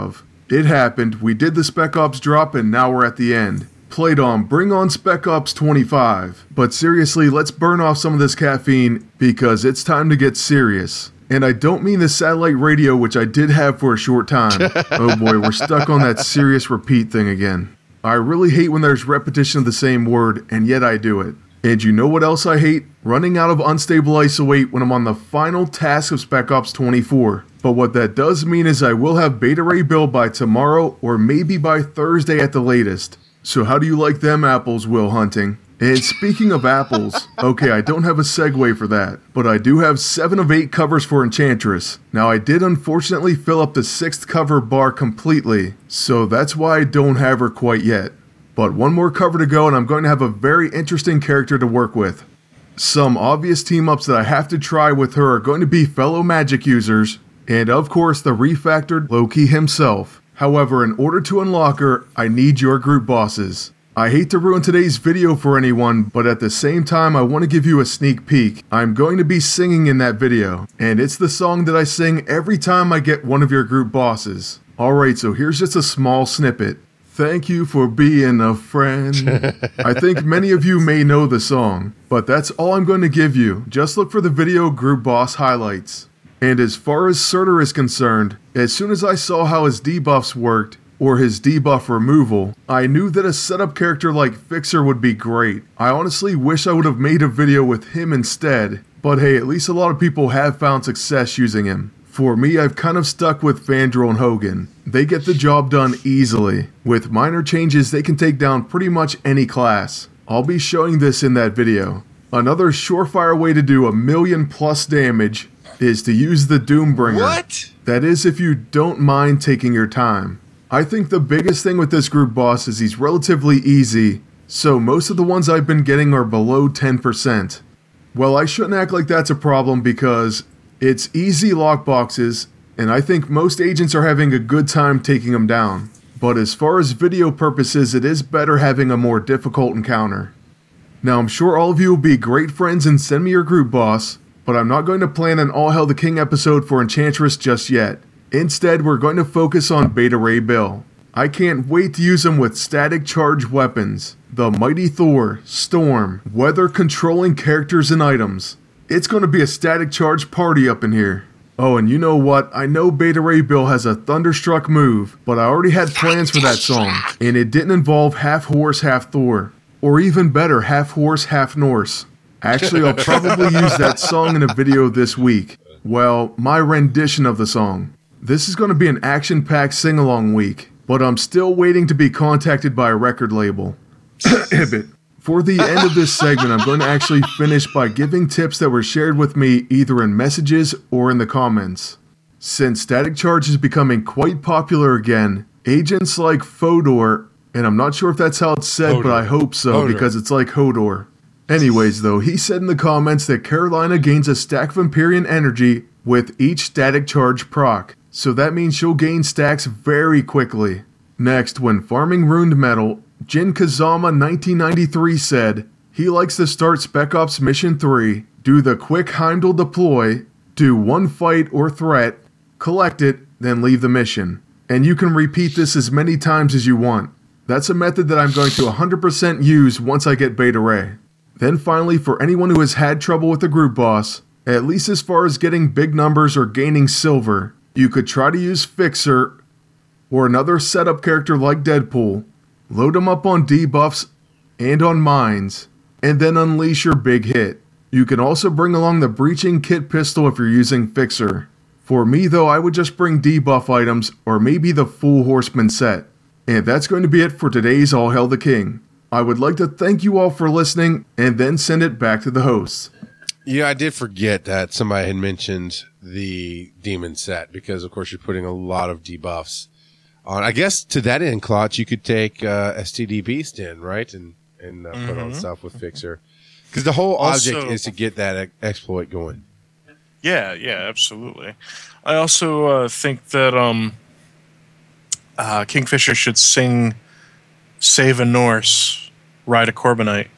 It happened, we did the Spec Ops drop, and now we're at the end. Played on Bring On Spec Ops twenty-five. But seriously, let's burn off some of this caffeine, because it's time to get serious. And I don't mean the satellite radio, which I did have for a short time. Oh boy, we're stuck on that serious repeat thing again. I really hate when there's repetition of the same word, and yet I do it. And you know what else I hate? Running out of unstable isolate when I'm on the final task of Spec Ops twenty-four. But what that does mean is I will have Beta Ray build by tomorrow, or maybe by Thursday at the latest. So how do you like them apples, Will Hunting? And speaking of apples, okay, I don't have a segue for that, but I do have seven of eight covers for Enchantress. Now, I did unfortunately fill up the sixth cover bar completely, so that's why I don't have her quite yet. But one more cover to go, and I'm going to have a very interesting character to work with. Some obvious team-ups that I have to try with her are going to be fellow Magic users, and of course the refactored Loki himself. However, in order to unlock her, I need your group bosses. I hate to ruin today's video for anyone, but at the same time I want to give you a sneak peek. I'm going to be singing in that video, and it's the song that I sing every time I get one of your group bosses. Alright, so here's just a small snippet. Thank you for being a friend. I think many of you may know the song, but that's all I'm going to give you. Just look for the video group boss highlights. And as far as Surtur is concerned, as soon as I saw how his debuffs worked, or his debuff removal, I knew that a setup character like Fixer would be great. I honestly wish I would have made a video with him instead, but hey, at least a lot of people have found success using him. For me, I've kind of stuck with Fandral and Hogan. They get the job done easily. With minor changes, they can take down pretty much any class. I'll be showing this in that video. Another surefire way to do a million plus damage is to use the Doombringer. What? That is if you don't mind taking your time. I think the biggest thing with this group boss is he's relatively easy, so most of the ones I've been getting are below ten percent. Well, I shouldn't act like that's a problem because it's easy lockboxes, and I think most agents are having a good time taking them down. But as far as video purposes, it is better having a more difficult encounter. Now, I'm sure all of you will be great friends and send me your group boss, but I'm not going to plan an All Hail the King episode for Enchantress just yet. Instead, we're going to focus on Beta Ray Bill. I can't wait to use him with static charge weapons, the Mighty Thor, Storm, weather controlling characters and items. It's going to be a static charge party up in here. Oh, and you know what? I know Beta Ray Bill has a Thunderstruck move, but I already had plans for that song, and it didn't involve half horse, half Thor. Or even better, half horse, half Norse. Actually, I'll probably use that song in a video this week. Well, my rendition of the song. This is going to be an action-packed sing-along week, but I'm still waiting to be contacted by a record label. For the end of this segment, I'm going to actually finish by giving tips that were shared with me either in messages or in the comments. Since Static Charge is becoming quite popular again, agents like Fodor, and I'm not sure if that's how it's said, Hodor. but I hope so Hodor. because it's like Hodor. Anyways though, he said in the comments that Carolina gains a stack of Empyrean energy with each Static Charge proc. So that means she'll gain stacks very quickly. Next, when farming Ruined Metal, Jin Kazama nineteen ninety-three said, he likes to start Spec Ops Mission three, do the quick Heimdall deploy, do one fight or threat, collect it, then leave the mission. And you can repeat this as many times as you want. That's a method that I'm going to one hundred percent use once I get Beta Ray. Then finally, for anyone who has had trouble with the group boss, at least as far as getting big numbers or gaining silver, you could try to use Fixer or another setup character like Deadpool, load them up on debuffs and on mines, and then unleash your big hit. You can also bring along the Breaching Kit pistol if you're using Fixer. For me though, I would just bring debuff items or maybe the full Horseman set. And that's going to be it for today's All Hail the King. I would like to thank you all for listening and then send it back to the hosts. Yeah, I did forget that somebody had mentioned the demon set because, of course, you're putting a lot of debuffs on. I guess to that end, Klotz, you could take uh, S T D Beast in, right, and and uh, mm-hmm. put on stuff with Fixer because the whole Also, object is to get that ex- exploit going. Yeah, yeah, absolutely. I also uh, think that um, uh, Kingfisher should sing "Save a Norse, Ride a Corbinite."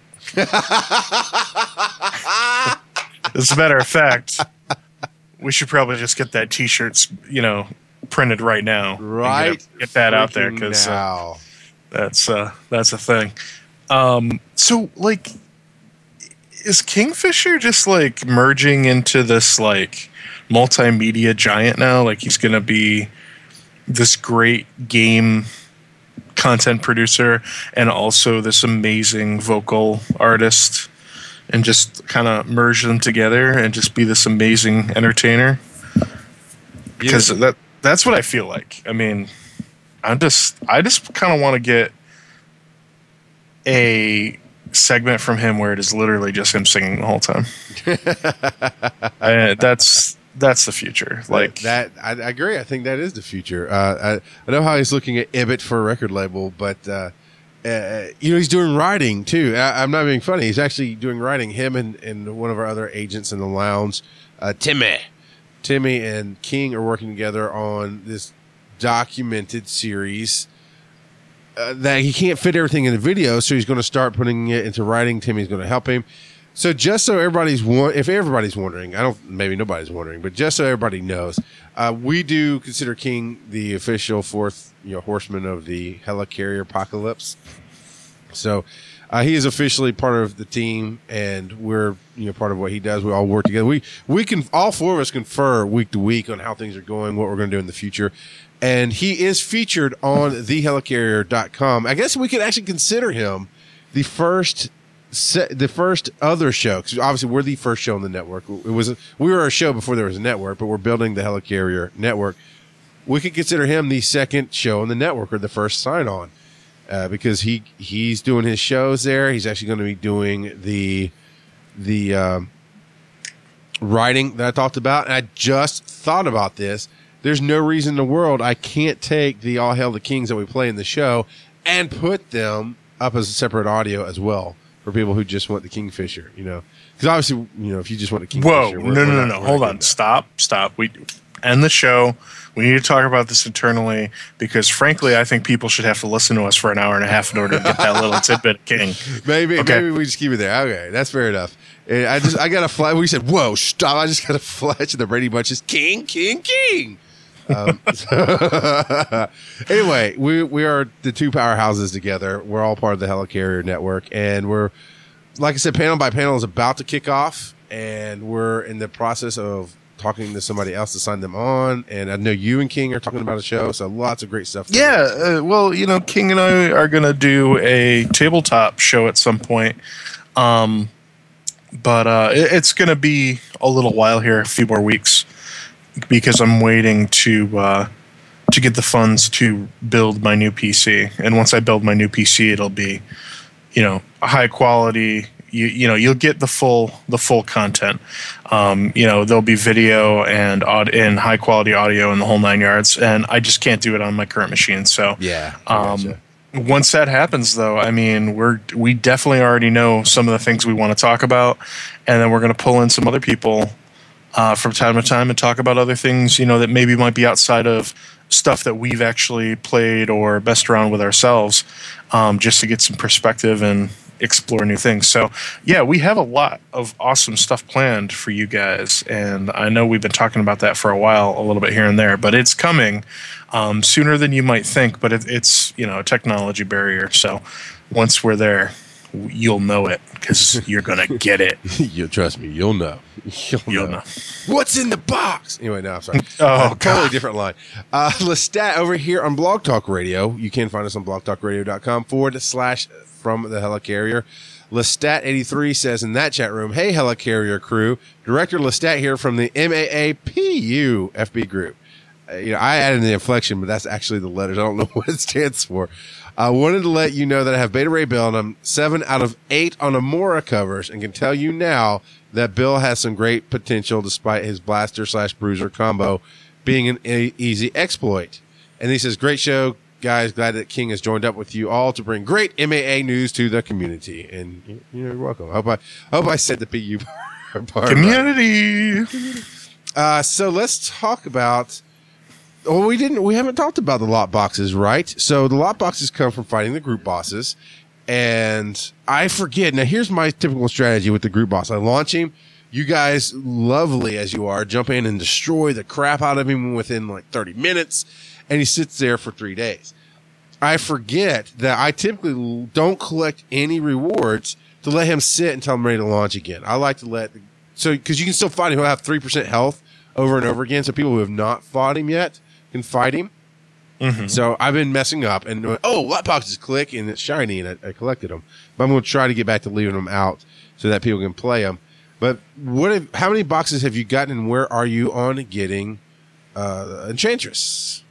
As a matter of fact, we should probably just get that T-shirt, you know, printed right now. and Right. Get, get that out there freaking because uh, now. that's uh, that's a thing. Um, so like, is Kingfisher just like merging into this like multimedia giant now? Like he's gonna be this great game content producer and also this amazing vocal artist, and just kind of merge them together and just be this amazing entertainer. Because that that's what I feel like. I mean, I'm just I just kind of want to get a segment from him where it is literally just him singing the whole time. I, that's that's the future. Like that, I, I agree. I think that is the future. Uh, I, I know how he's looking at Ibit for a record label, but uh, uh, you know he's doing writing too. I, I'm not being funny. He's actually doing writing. Him and, and one of our other agents in the lounge, uh, Timmy, Timmy and King are working together on this documented series. Uh, that he can't fit everything in the video, so he's going to start putting it into writing. Timmy's going to help him. So just so everybody's wa- if everybody's wondering, I don't, maybe nobody's wondering, but just so everybody knows, uh, we do consider King the official fourth, you know, horseman of the Helicarrier apocalypse. So uh, he is officially part of the team, and we're, you know, part of what he does. We all work together. We we can all four of us confer week to week on how things are going, what we're going to do in the future. And he is featured on the helicarrier dot com. I guess we could actually consider him the first se- the first other show, because obviously we're the first show on the network. It was a, we were a show before there was a network, but we're building the Helicarrier network. We could consider him the second show on the network, or the first sign on, uh, because he he's doing his shows there. He's actually going to be doing the the um, writing that I talked about. And I just thought about this. There's no reason in the world I can't take the All Hail the Kings that we play in the show and put them up as a separate audio as well for people who just want the Kingfisher, you know. Because obviously, you know, if you just want the Kingfisher. Whoa, no, no, no, no. Hold on. Stop, stop. We end the show. We need to talk about this internally because, frankly, I think people should have to listen to us for an hour and a half in order to get that little tidbit of King. Maybe, okay. maybe we just keep it there. Okay, that's fair enough. And I just, I got a flash. We said, "Whoa, stop!" I just got a flash of the Brady Bunches. King, King, King. um, anyway, we we are the two powerhouses together. We're all part of the Helicarrier network, and we're, like I said, panel by panel is about to kick off, and we're in the process of talking to somebody else to sign them on. And I know you and King are talking about a show, so lots of great stuff. Yeah, uh, well, you know, King and I are going to do a tabletop show at some point, um, but uh, it, it's going to be a little while here, a few more weeks. Because I'm waiting to uh, to get the funds to build my new P C, and once I build my new P C, it'll be, you know, high quality. You you know, you'll get the full the full content. Um, you know, there'll be video and aud- and high quality audio and the whole nine yards. And I just can't do it on my current machine. So yeah. Um, once that happens, though, I mean, we're we definitely already know some of the things we want to talk about, and then we're going to pull in some other people. Uh, from time to time and talk about other things, you know, that maybe might be outside of stuff that we've actually played or messed around with ourselves, um, just to get some perspective and explore new things. So, yeah, we have a lot of awesome stuff planned for you guys, and I know we've been talking about that for a while, a little bit here and there, but it's coming um, sooner than you might think, but it, it's, you know, a technology barrier. So once we're there, you'll know it because you're going to get it. You'll trust me. You'll know. You'll, You'll know. know. What's in the box? Anyway, no, I'm sorry. Oh, uh, totally God. different line. Uh, Lestat over here on Blog Talk Radio. You can find us on blogtalkradio.com forward slash from the Helicarrier. Lestat eighty-three says in that chat room, "Hey, Helicarrier crew. Director Lestat here from the M A A P U F B group." Uh, you know, I added the inflection, but that's actually the letters. I don't know what it stands for. I wanted to let you know that I have Beta Ray Bill, and I'm seven out of eight on Amora covers, and can tell you now that Bill has some great potential despite his blaster slash bruiser combo being an e- easy exploit. And he says, "Great show, guys. Glad that King has joined up with you all to bring great M A A news to the community." And you know, you're welcome. I hope I, I hope I said the P U part right. Community. Uh, so let's talk about. Well, we didn't. We haven't talked about the lot boxes, right? So the lot boxes come from fighting the group bosses, and I forget. Now, here's my typical strategy with the group boss: I launch him, You guys, lovely as you are, jump in and destroy the crap out of him within like thirty minutes, and he sits there for three days. I forget that I typically don't collect any rewards to let him sit until I'm ready to launch again. I like to let, so, because you can still fight him. He'll have three percent health over and over again, so people who have not fought him yet can fight him. Mm-hmm. So I've been messing up and going, oh, lot boxes click, and it's shiny, and I, I collected them. But I'm going to try to get back to leaving them out so that people can play them. But what? Have, how many boxes have you gotten, and where are you on getting uh, Enchantress?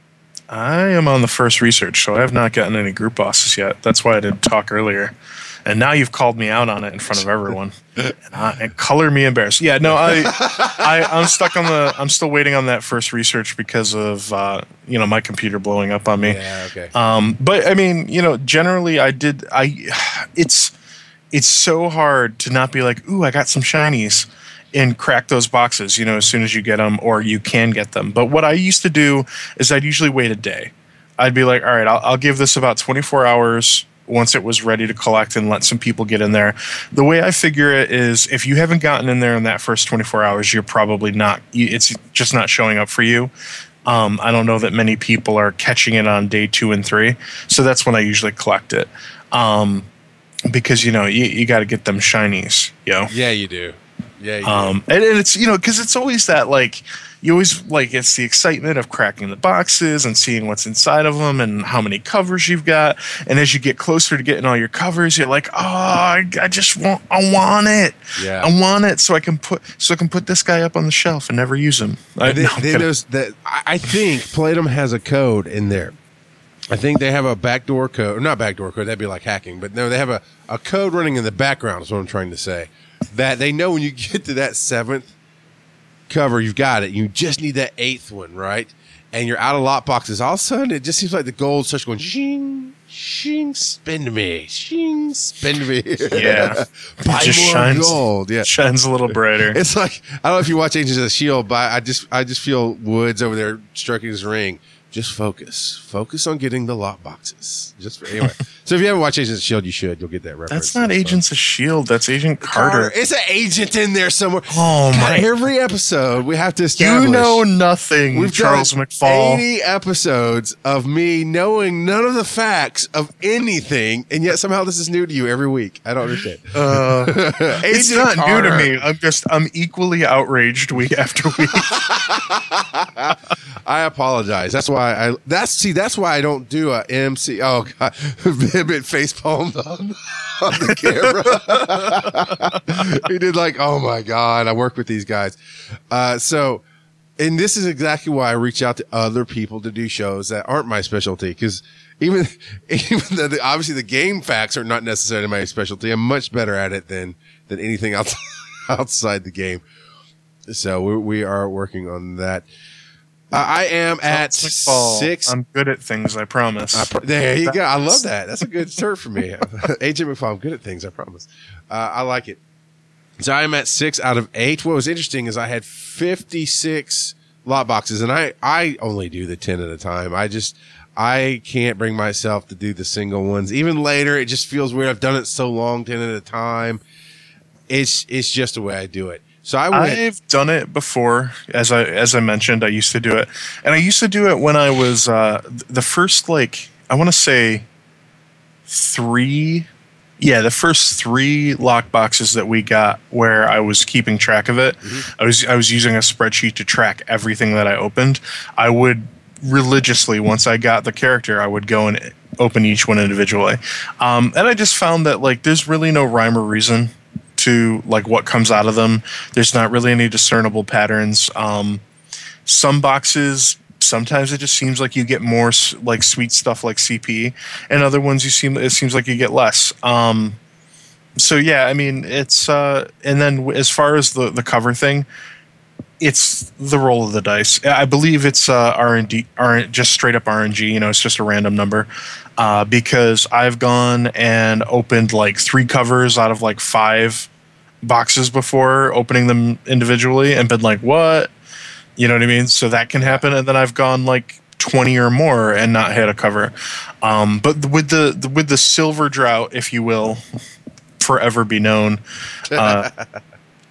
I am on the first research, so I have not gotten any group bosses yet. That's why I didn't talk earlier. And now you've called me out on it in front of everyone, and, I, and color me embarrassed. Yeah, no, I, I, I'm stuck on the. I'm still waiting on that first research because of uh, you know my computer blowing up on me. Yeah, okay. Um, but I mean, you know, generally, I did. I, it's, it's so hard to not be like, ooh, I got some shinies, and crack those boxes. You know, as soon as you get them, or you can get them. But what I used to do is I'd usually wait a day. I'd be like, all right, I'll, I'll give this about twenty-four hours. Once it was ready to collect and let some people get in there. The way I figure it is if you haven't gotten in there in that first twenty-four hours, you're probably not, it's just not showing up for you. Um, I don't know that many people are catching it on day two and three. So that's when I usually collect it. Um, because, you know, you, you got to get them shinies, you know? Yeah, you do. Yeah, you um, and, and it's, you know, because it's always that, like, you always, like, it's the excitement of cracking the boxes and seeing what's inside of them and how many covers you've got. And as you get closer to getting all your covers, you're like, oh, I, I just want, I want it. Yeah. I want it so I can put, so I can put this guy up on the shelf and never use him. I, They, no, they knows that I I think Playdom has a code in there. I think they have a backdoor code, or not backdoor code. That'd be like hacking, but no, they have a, a code running in the background. Is what I'm trying to say. That they know when you get to that seventh cover, you've got it. You just need that eighth one, right? And you're out of lot boxes. All of a sudden, it just seems like the gold starts going shing, shing, spend me, shing, spend me. Yeah. Buy It just more shines- gold. Yeah. shines a little brighter. It's like, I don't know if you watch Agents of the Shield, but I just I just feel Woods over there stroking his ring. Just focus. Focus on getting the lot boxes. Just for, anyway. So if you haven't watched Agents of the Shield, you should. You'll get that reference. That's not It's fun. Agents of S H I E L D. That's Agent Carter. It's an agent in there somewhere. Oh, God, my. every episode we have to establish. You know nothing, We've Charles done McFall. eighty episodes of me knowing none of the facts of anything, and yet somehow this is new to you every week. I don't understand. Uh, it's Agent not new to Carter. me. I'm just I'm equally outraged week after week. I apologize. That's why I. That's see. That's why I don't do a M C. Oh God, bit face palmed on, on the camera. He did like, oh my God, I work with these guys. Uh, so, and this is exactly why I reach out to other people to do shows that aren't my specialty. Because even even though the, obviously the game facts are not necessarily my specialty, I'm much better at it than than anything else outside the game. So we, we are working on that. Uh, I am at McFall, six. I'm good at things, I promise. I pro- there you go. I love that. That's a good start for me. Agent McFall, I'm good at things, I promise. Uh, I like it. So I'm at six out of eight. What was interesting is I had fifty-six lot boxes, and I, I only do the ten at a time. I just, I can't bring myself to do the single ones. Even later, it just feels weird. I've done it so long, ten at a time. It's, it's just the way I do it. So I went. I've done it before, as I as I mentioned. I used to do it, and I used to do it when I was uh, the first, like I want to say three, yeah, the first three lock boxes that we got, where I was keeping track of it. Mm-hmm. I was I was using a spreadsheet to track everything that I opened. I would religiously, once I got the character, I would go and open each one individually, um, and I just found that like there's really no rhyme or reason to like what comes out of them. There's not really any discernible patterns. Um, some boxes, sometimes it just seems like you get more like sweet stuff like C P, and other ones you seem it seems like you get less. Um, so yeah, I mean it's uh, and then as far as the the cover thing, it's the roll of the dice. I believe it's uh, R and D, R, just straight up R N G. You know, it's just a random number. Uh, because I've gone and opened like three covers out of like five boxes before, opening them individually, and been like, "What?" You know what I mean? So that can happen. And then I've gone like twenty or more and not hit a cover. Um, but with the, the with the silver drought, if you will, forever be known. Uh,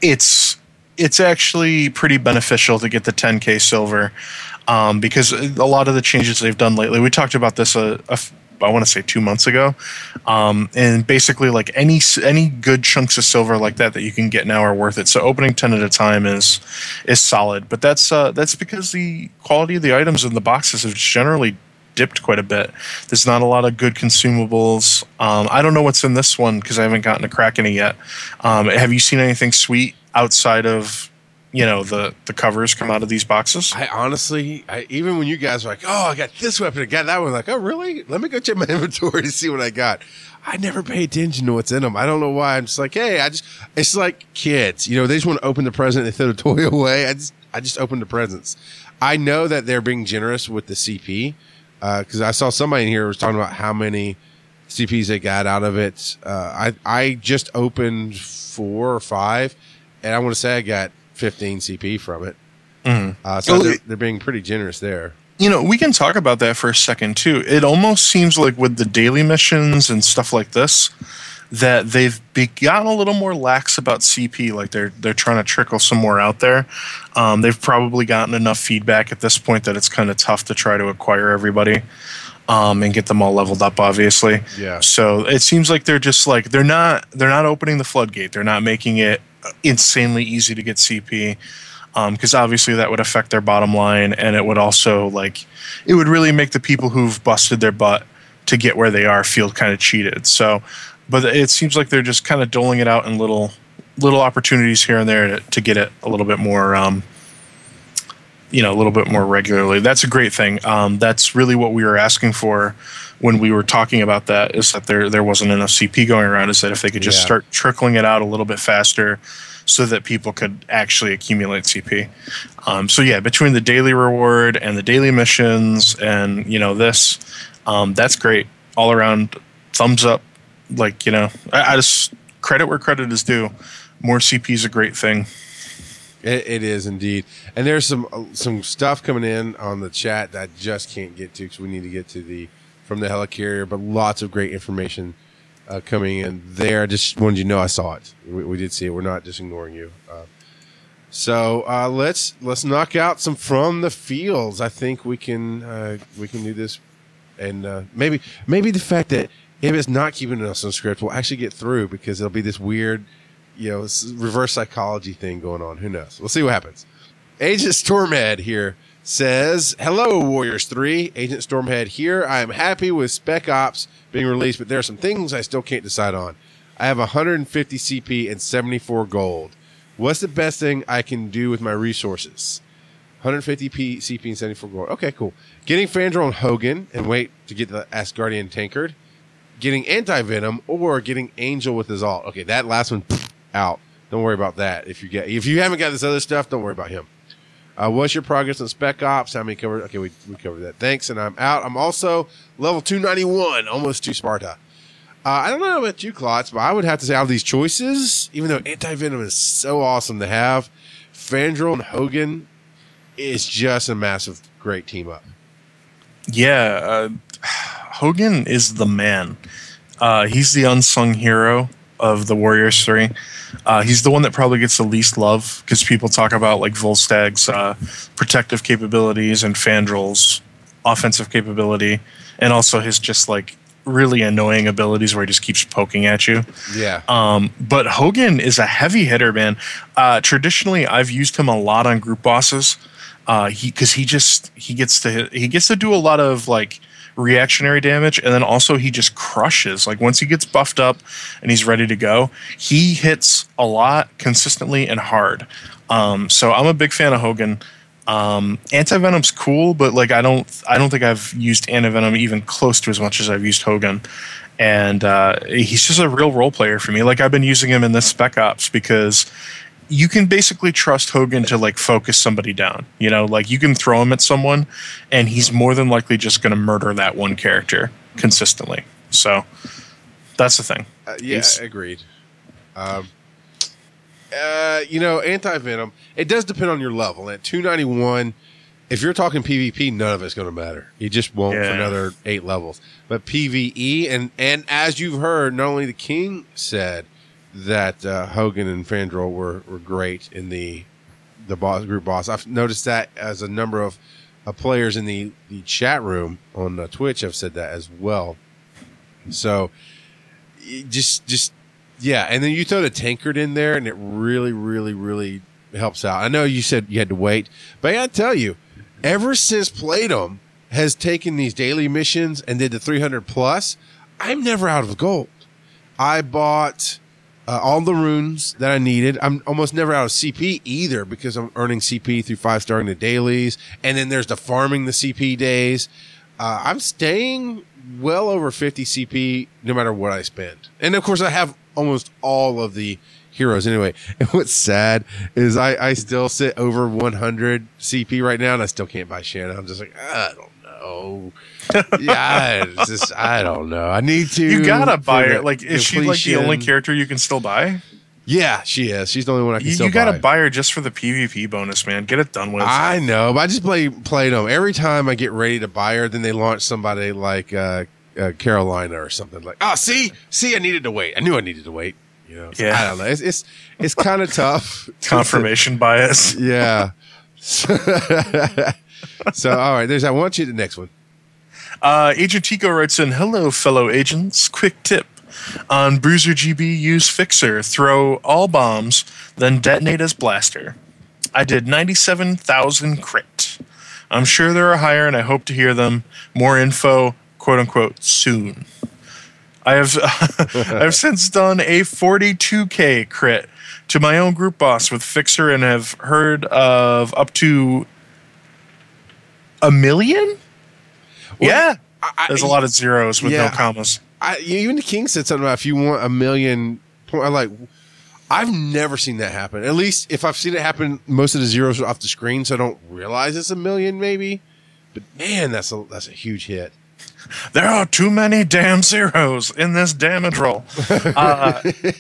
it's it's actually pretty beneficial to get the ten K silver, um, because a lot of the changes they've done lately. We talked about this a, a I want to say two months ago, um, and basically like any any good chunks of silver like that that you can get now are worth it. So opening ten at a time is is solid, but that's uh, that's because the quality of the items in the boxes have generally dipped quite a bit. There's not a lot of good consumables. Um, I don't know what's in this one because I haven't gotten a crack in it yet. Um, have you seen anything sweet outside of, you know, the, the covers come out of these boxes? I honestly, I, even when you guys were like, oh, I got this weapon, I got that one, like, oh, really? Let me go check my inventory to see what I got. I never pay attention to what's in them. I don't know why. I'm just like, hey, I just, it's like kids, you know, they just want to open the present and throw the toy away. I just, I just open the presents. I know that they're being generous with the C P. Uh, cause I saw somebody in here was talking about how many C Ps they got out of it. Uh, I, I just opened four or five and I want to say I got fifteen C P from it. Mm-hmm. Uh, so well, they're, they're being pretty generous there. You know, we can talk about that for a second too. It almost seems like with the daily missions and stuff like this, that they've be- gotten a little more lax about C P. Like they're they're trying to trickle some more out there. Um, they've probably gotten enough feedback at this point that it's kind of tough to try to acquire everybody um, and get them all leveled up. Obviously, yeah. So it seems like they're just like they're not they're not opening the floodgate. They're not making it insanely easy to get C P. Because um, obviously that would affect their bottom line, and it would also like it would really make the people who've busted their butt to get where they are feel kind of cheated. So, but it seems like they're just kind of doling it out in little little opportunities here and there to, to get it a little bit more, um, you know, a little bit more regularly. That's a great thing. Um, that's really what we were asking for when we were talking about that. Is that there there wasn't enough C P going around? Is that if they could just Yeah. start trickling it out a little bit faster, so that people could actually accumulate C P. Um, so yeah, between the daily reward and the daily missions and, you know, this, um, that's great. All around, thumbs up. Like, you know, I, I just, credit where credit is due. More C P is a great thing. It, it is indeed. And there's some uh, some stuff coming in on the chat that I just can't get to because we need to get to the, from the helicarrier, but lots of great information Uh, coming in there. Just wanted you to know I saw it. We, we did see it. We're not just ignoring you. Uh, so uh, let's let's knock out some from the fields. I think we can uh, we can do this, and uh, maybe maybe the fact that if it's not keeping us on script, we'll actually get through because it'll be this weird, you know, reverse psychology thing going on. Who knows? We'll see what happens. Agent Stormhead here says, hello, Warriors three. Agent Stormhead here. I am happy with Spec Ops being released, but there are some things I still can't decide on. I have one hundred fifty C P and seventy-four gold. What's the best thing I can do with my resources? one hundred fifty P, C P and seventy-four gold. Okay, cool. Getting Fandral and Hogan and wait to get the Asgardian tankard. Getting Anti-Venom or getting Angel with his ult. Okay, that last one, pff, out. Don't worry about that. If you get, if you haven't got this other stuff, don't worry about him. Uh, what's your progress on Spec Ops? How many covered? Okay, we, we covered that. Thanks, and I'm out. I'm also level two ninety-one, almost to Sparta. Uh, I don't know about you, Klotz, but I would have to say out of these choices, even though Anti-Venom is so awesome to have, Fandral and Hogan is just a massive, great team up. Yeah, uh, Hogan is the man. Uh, he's the unsung hero of the Warriors three. Uh, he's the one that probably gets the least love because people talk about like Volstag's uh, protective capabilities and Fandral's offensive capability, and also his just like really annoying abilities where he just keeps poking at you. Yeah. Um, but Hogan is a heavy hitter, man. Uh, traditionally, I've used him a lot on group bosses. Uh, he because he just he gets to hit, he gets to do a lot of like reactionary damage, and then also he just crushes. Like once he gets buffed up and he's ready to go, he hits a lot consistently and hard. Um, so I'm a big fan of Hogan. Um, Anti-Venom's cool, but like I don't I don't think I've used Anti-Venom even close to as much as I've used Hogan. And uh, he's just a real role player for me. Like I've been using him in this Spec Ops because you can basically trust Hogan to like focus somebody down. You know, like you can throw him at someone and he's more than likely just going to murder that one character consistently. So that's the thing. Uh, yeah, He's- agreed. Um, uh, you know, Anti-Venom, it does depend on your level. At two ninety-one, if you're talking PvP, none of it's going to matter. You just won't Yeah. for another eight levels. But PvE, and, and as you've heard, not only the King said, that uh, Hogan and Fandral were, were great in the the boss group boss. I've noticed that as a number of uh, players in the, the chat room on uh, Twitch have said that as well. So y- just just yeah, and then you throw the tankard in there, and it really, really, really helps out. I know you said you had to wait, but I gotta tell you, ever since Playdom has taken these daily missions and did the three hundred plus, I'm never out of gold. I bought uh, all the runes that I needed. I'm almost never out of C P either because I'm earning C P through five starring the dailies. And then there's the farming the C P days. Uh, I'm staying well over fifty C P no matter what I spend. And of course I have almost all of the heroes anyway. And what's sad is I, I still sit over one hundred C P right now and I still can't buy Shanna. I'm just like, I don't know. Yeah, it's just, I don't know. I need to. You gotta buy for her. Like, is she like the only character you can still buy? Yeah, she is. She's the only one I can You, still you gotta buy. buy her just for the PvP bonus, man. Get it done with. I know, but I just play played them. Every time I get ready to buy her, then they launch somebody like uh, uh, Carolina or something like. Oh, see, see, I needed to wait. I knew I needed to wait. You know, so Yeah. I don't know. It's it's, it's kind of tough. Confirmation bias. Yeah. So, all right, there's. I want you to the next one. Uh, Agent Tico writes in, hello, fellow agents. Quick tip. On Bruiser G B, use Fixer. Throw all bombs, then detonate as blaster. I did ninety-seven thousand crit. I'm sure there are higher, and I hope to hear them. More info, quote-unquote, soon. I have I've since done a forty-two K crit to my own group boss with Fixer and have heard of up to a million? Well, yeah. I- There's a lot of zeros with Yeah. no commas. I, even the King said something about if you want a million. Point, I'm like, I've never seen that happen. At least if I've seen it happen, most of the zeros are off the screen, so I don't realize it's a million, maybe. But man, that's a that's a huge hit. There are too many damn zeros in this damage roll. Uh,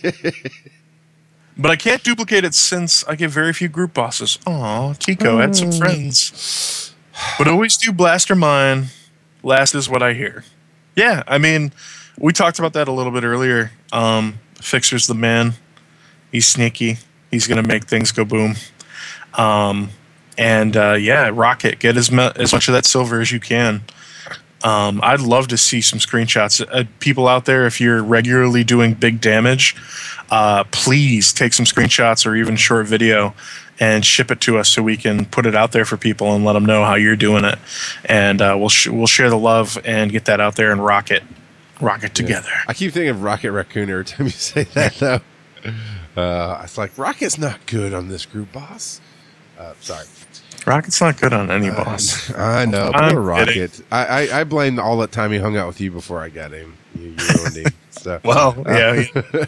but I can't duplicate it since I get very few group bosses. Aw, Tico had some friends. But always do blaster mine. Last is what I hear. Yeah, I mean, we talked about that a little bit earlier. Um, Fixer's the man. He's sneaky. He's going to make things go boom. Um, and uh, yeah, rocket. Get as, mu- as much of that silver as you can. Um, I'd love to see some screenshots. Uh, people out there, if you're regularly doing big damage, uh, please take some screenshots or even short video and ship it to us so we can put it out there for people and let them know how you're doing it. And uh, we'll sh- we'll share the love and get that out there and rock it, rock it together. I keep thinking of Rocket Raccoon every time you say that, though. Uh, it's like, Rocket's not good on this group boss. Uh, sorry. Rocket's not good on any boss. I know. I'm Poor Rocket. kidding. I, I, I blame all that time he hung out with you before I got him. You, you ruined him. So, Well, yeah.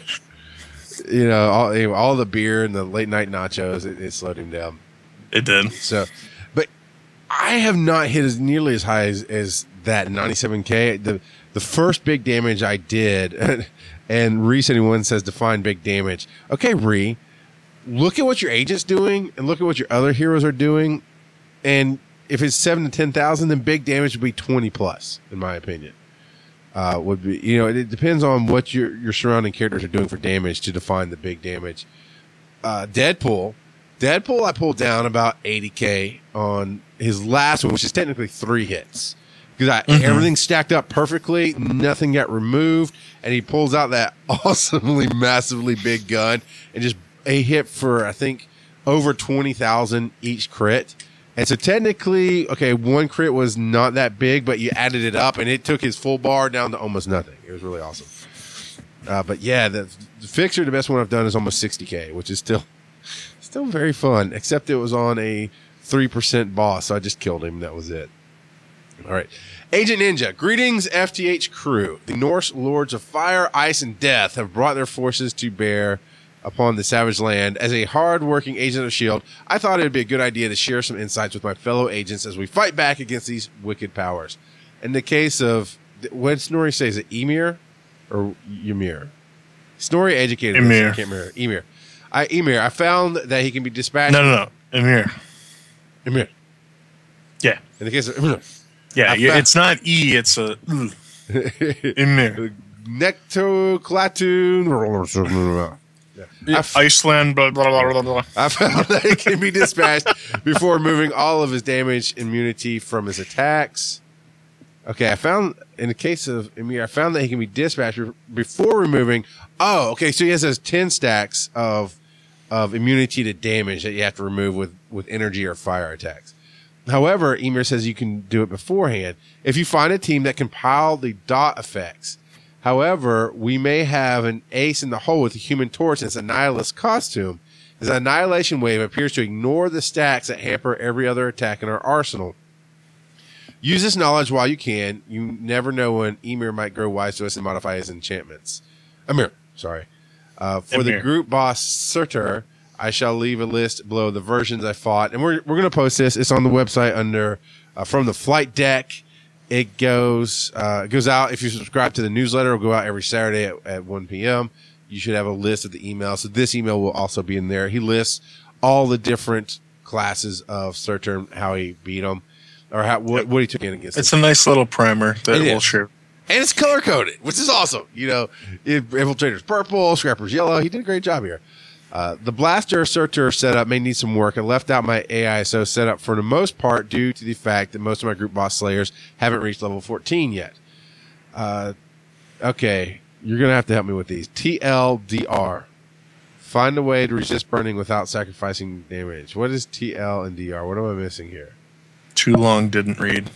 you know, all, anyway, all the beer and the late night nachos, it, it slowed him down. It did. So, but I have not hit as nearly as high as, as that ninety-seven K. The the first big damage I did, and Ree seventy-one says define big damage. Okay, Ree, look at what your agent's doing and look at what your other heroes are doing. And if it's seven to ten thousand, then big damage would be twenty plus, in my opinion. Uh, would be, you know, it, it depends on what your your surrounding characters are doing for damage to define the big damage. Uh, Deadpool, Deadpool, I pulled down about eighty K on his last one, which is technically three hits because I Mhm. everything stacked up perfectly, nothing got removed, and he pulls out that awesomely massively big gun and just a hit for I think over twenty thousand each crit. And so technically, okay, one crit was not that big, but you added it up, and it took his full bar down to almost nothing. It was really awesome. Uh, but yeah, the, the Fixer, the best one I've done is almost sixty K, which is still still very fun, except it was on a three percent boss, so I just killed him. That was it. All right. Agent Ninja, greetings, F T H crew. The Norse lords of fire, ice, and death have brought their forces to bear upon the savage land. As a hard-working agent of S H I E L D, I thought it would be a good idea to share some insights with my fellow agents as we fight back against these wicked powers. In the case of, what did Snorri say? Is it Emir or Ymir? Snorri educated us. Emir. I can't remember. Emir. I, Emir, I found that he can be dispatched. No, no, no. Emir. Emir. Yeah. In the case of Emir. Yeah, I yeah, found- it's not E, it's a mm. Emir. Nectoclatun. Yeah, f- Iceland, blah, blah, blah, blah, blah. I found that he can be dispatched before removing all of his damage immunity from his attacks. Okay, I found, in the case of Emir, I found that he can be dispatched before removing. Oh, okay, so he has those ten stacks of of immunity to damage that you have to remove with, with energy or fire attacks. However, Emir says you can do it beforehand if you find a team that can pile the dot effects. However, we may have an ace in the hole with the Human Torch and its Annihilus costume. His Annihilation Wave appears to ignore the stacks that hamper every other attack in our arsenal. Use this knowledge while you can. You never know when Emir might grow wise to us and modify his enchantments. Emir, sorry. Uh, for Emir. the group boss Surtur, I shall leave a list below the versions I fought. And we're, we're going to post this. It's on the website under uh, From the Flight Deck. It goes uh, it goes out if you subscribe to the newsletter. It'll go out every Saturday at, at one p.m. You should have a list of the emails. So this email will also be in there. He lists all the different classes of Surtur, how he beat them, or how what, what he took in against It's them. a nice little primer that It we'll is. share. And it's color coded, which is awesome. You know, Infiltrator's purple, Scrapper's yellow. He did a great job here. Uh, the Blaster Surtur setup may need some work. I left out my A I S O setup for the most part due to the fact that most of my group boss slayers haven't reached level fourteen yet. Uh, okay, you're going to have to help me with these. T L D R. Find a way to resist burning without sacrificing damage. What is T L and D R? What am I missing here? Too long, didn't read.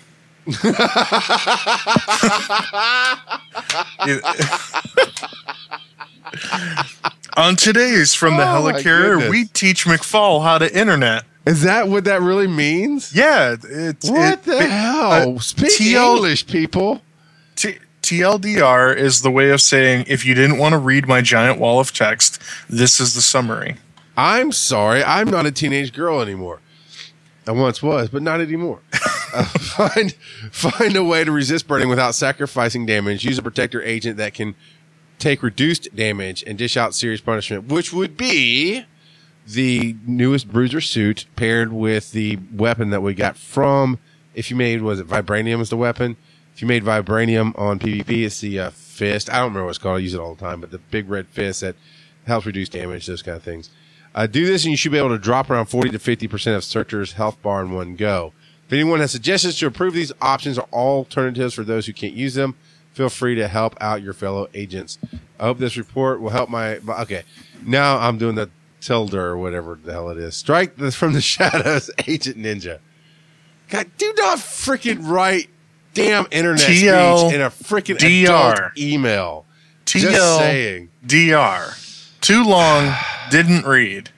On today's From the Oh, my Helicarrier, goodness. we teach McFall how to internet. Is that what that really means? Yeah, it's What it, the it- hell? uh, Speak T L English, people. T- T L D R is the way of saying if you didn't want to read my giant wall of text, this is the summary. I'm sorry. I'm not a teenage girl anymore. I once was, but not anymore. uh, find find a way to resist burning without sacrificing damage. Use a protector agent that can take reduced damage and dish out serious punishment, which would be the newest Bruiser suit paired with the weapon that we got from, if you made, was it Vibranium is the weapon? If you made Vibranium on PvP, it's the uh, fist. I don't remember what it's called. I use it all the time, but the big red fist that helps reduce damage, those kind of things. Uh, do this and you should be able to drop around forty to fifty percent of Surtur's health bar in one go. If anyone has suggestions to improve these options or alternatives for those who can't use them, feel free to help out your fellow agents. I hope this report will help my... Okay, now I'm doing the tilde or whatever the hell it is. Strike this from the shadows, Agent Ninja. God, do not freaking write damn internet T L speech in a freaking D R. adult email. T Just L saying. D R. Too long, didn't read.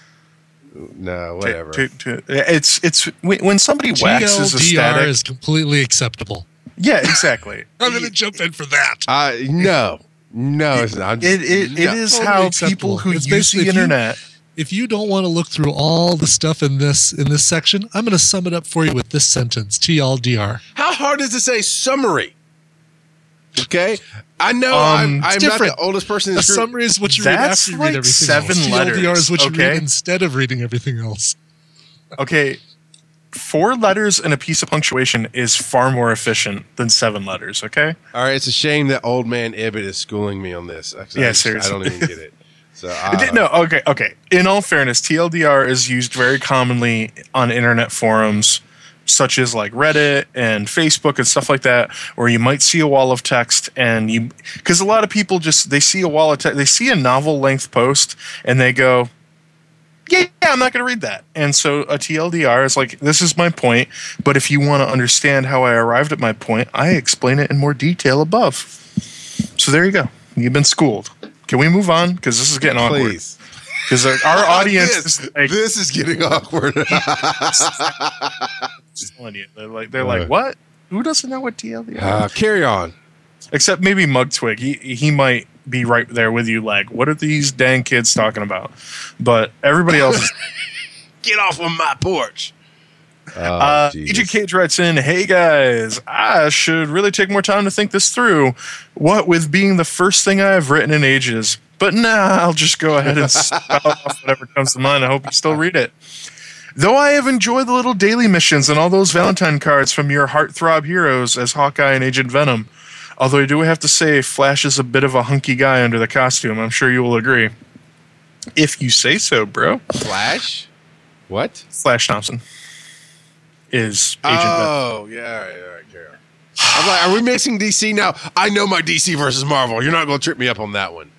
No, whatever. T- t- t- It's it's when when somebody waxes a T L D R static. is completely acceptable. Yeah, exactly. I'm going to jump in for that. Uh, no, no, it's not. I'm It just- it, it no. is Totally how acceptable. people who It's use basically the if you- internet. If you don't want to look through all the stuff in this in this section, I'm going to sum it up for you with this sentence: T L D R. How hard is it to say summary? Okay, I know Um, I'm, it's I'm not different. the oldest person in A this group. summary is what you read That's after you like read everything seven else. T L D R letters, is what you okay? read instead of reading everything else. Okay, four letters and a piece of punctuation is far more efficient than seven letters. Okay. All right, it's a shame that old man Ibbot is schooling me on this. I, Yeah, I, seriously. I don't even get it. So It I, did- no, okay, okay. In all fairness, T L D R is used very commonly on internet forums, such as like Reddit and Facebook and stuff like that, where you might see a wall of text and you, because a lot of people just they see a wall of text, they see a novel length post and they go, yeah, yeah, I'm not going to read that. And so a T L D R is like, this is my point, but if you want to understand how I arrived at my point, I explain it in more detail above. So there you go. You've been schooled. Can we move on? Because this is getting awkward. please. Because our, our audience this, is like, this is getting awkward. just telling you. They're like, they're like, what? Who doesn't know what T L D R is? uh, carry on. Except maybe Mugtwig. He he might be right there with you. Like, what are these dang kids talking about? But everybody else is. Get off of my porch. Oh, Uh, Jesus. Agent Cage writes in, "Hey guys, I should really take more time to think this through. What with being the first thing I have written in ages. But nah, I'll just go ahead and spout off whatever comes to mind. I hope you still read it. Though I have enjoyed the little daily missions and all those Valentine cards from your heartthrob heroes as Hawkeye and Agent Venom. Although I do have to say, Flash is a bit of a hunky guy under the costume. I'm sure you will agree. If you say so, bro. Flash? What? Flash Thompson is Agent Venom. Oh, yeah, yeah, yeah. I'm like, are we mixing D C now? I know my D C versus Marvel. You're not going to trip me up on that one.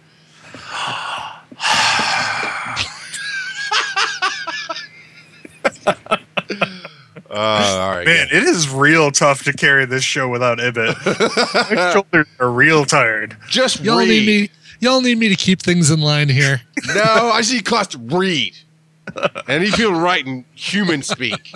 Uh, all right, Man, yeah. it is real tough to carry this show without Ibit. My shoulders are real tired. Just Y'all read. need me. Y'all need me to keep things in line here. No, I see class to read. And he people writing human speak.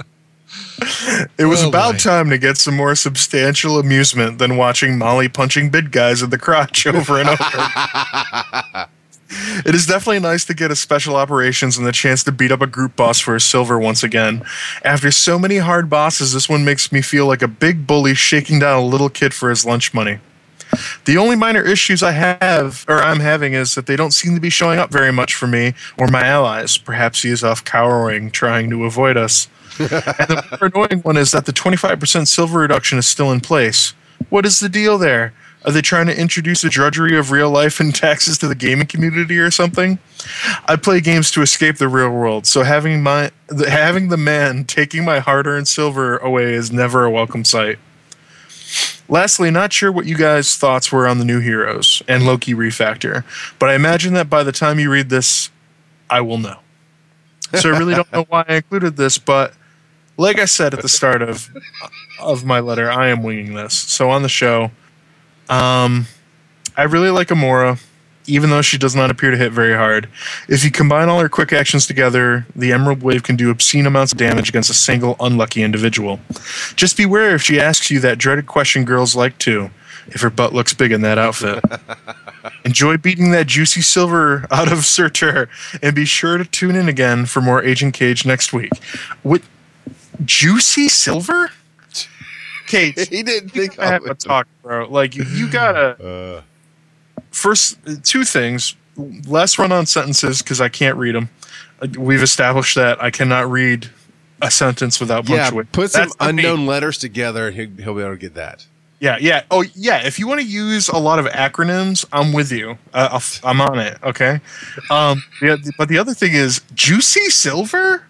It was Oh, about boy. time to get some more substantial amusement than watching Molly punching bid guys in the crotch over and over. It is definitely nice to get a special operations and the chance to beat up a group boss for a silver once again. After so many hard bosses, this one makes me feel like a big bully shaking down a little kid for his lunch money. The only minor issues I have, or I'm having, is that they don't seem to be showing up very much for me or my allies. Perhaps he is off cowering, trying to avoid us. And the more annoying one is that the twenty-five percent silver reduction is still in place. What is the deal there? Are they trying to introduce the drudgery of real life and taxes to the gaming community or something? I play games to escape the real world, so having my the, having the man taking my hard-earned silver away is never a welcome sight. Lastly, not sure what you guys' thoughts were on the new heroes and Loki refactor, but I imagine that by the time you read this, I will know. So I really don't know why I included this, but like I said at the start of of my letter, I am winging this. So on the show, um, I really like Amora, even though she does not appear to hit very hard. If you combine all her quick actions together, the Emerald Wave can do obscene amounts of damage against a single unlucky individual. Just beware if she asks you that dreaded question girls like to, if her butt looks big in that outfit. Enjoy beating that juicy silver out of Surtur, and be sure to tune in again for more Agent Cage next week. What? Juicy silver? Kate, He didn't think I have of to it. talk, bro. Like, you, you gotta... Uh, First, two things. Less run-on sentences, because I can't read them. We've established that I cannot read a sentence without yeah, punctuation. put some That's the main- unknown letters together and he'll, he'll be able to get that. Yeah, yeah. Oh, yeah. If you want to use a lot of acronyms, I'm with you. Uh, I'll f- I'm on it. Okay. Um. Yeah. But the other thing is juicy silver.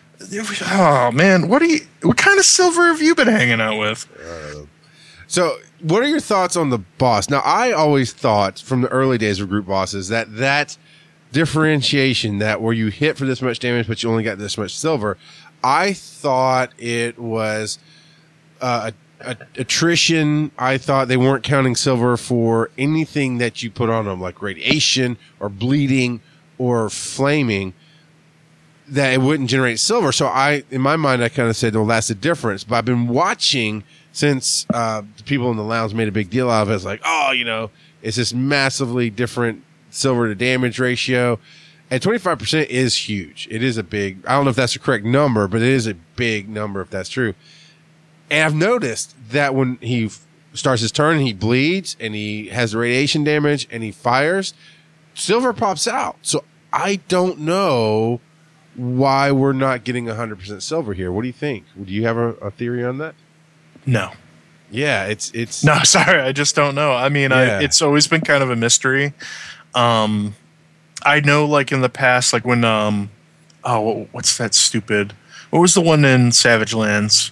Oh man, what do you? What kind of silver have you been hanging out with? So, what are your thoughts on the boss? Now, I always thought from the early days of group bosses that that differentiation, that where you hit for this much damage but you only got this much silver, I thought it was uh, a, a, attrition. I thought they weren't counting silver for anything that you put on them, like radiation or bleeding or flaming, that it wouldn't generate silver. So I, in my mind, I kind of said, well, that's the difference. But I've been watching since uh, the people in the lounge made a big deal out of it. It's like, oh, you know, it's this massively different silver to damage ratio. And twenty-five percent is huge. It is a big, I don't know if that's the correct number, but it is a big number if that's true. And I've noticed that when he f- starts his turn, he bleeds and he has the radiation damage and he fires, silver pops out. So I don't know why we're not getting one hundred percent silver here. What do you think? Do you have a, a theory on that? No. Yeah, it's it's No, sorry, I just don't know. I mean, Yeah. I, it's always been kind of a mystery. Um, I know, like in the past, like when um, oh, what- what's that stupid? What was the one in Savage Lands?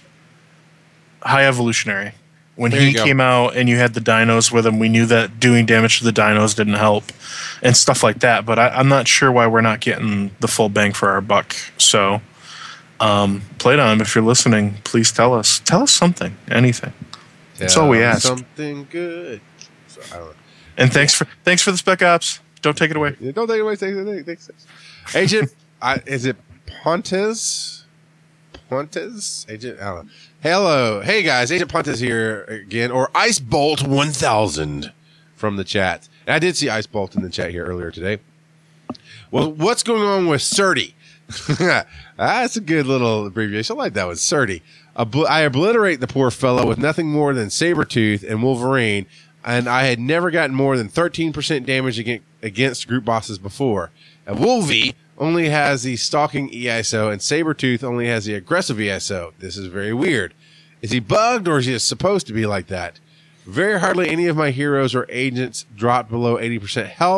High Evolutionary. When There he you go. came out and you had the dinos with him, we knew that doing damage to the dinos didn't help, and stuff like that. But I, I'm not sure why we're not getting the full bang for our buck. So, um, Playdom, if you're listening, please tell us. Tell us something, anything. That's all we Tell ask. Something good. So, I don't know. And thanks for thanks for the Spec Ops. Don't take it away. Yeah, don't take it away. Take it away. Take it away. Agent, I, is it Pontes? Pontes? Agent, I don't know. Hello. Hey, guys. Agent Pontes here again, or Ice Bolt one thousand from the chat. And I did see Ice Bolt in the chat here earlier today. Well, what's going on with Surdy? That's a good little abbreviation. I like that one. Surdy. Obl- I obliterate the poor fellow with nothing more than Sabretooth and Wolverine, and I had never gotten more than thirteen percent damage against, against group bosses before. And Wolvie only has the stalking E I S O, and Sabretooth only has the aggressive E I S O. This is very weird. Is he bugged, or is he just supposed to be like that? Very hardly any of my heroes or agents dropped below eighty percent health,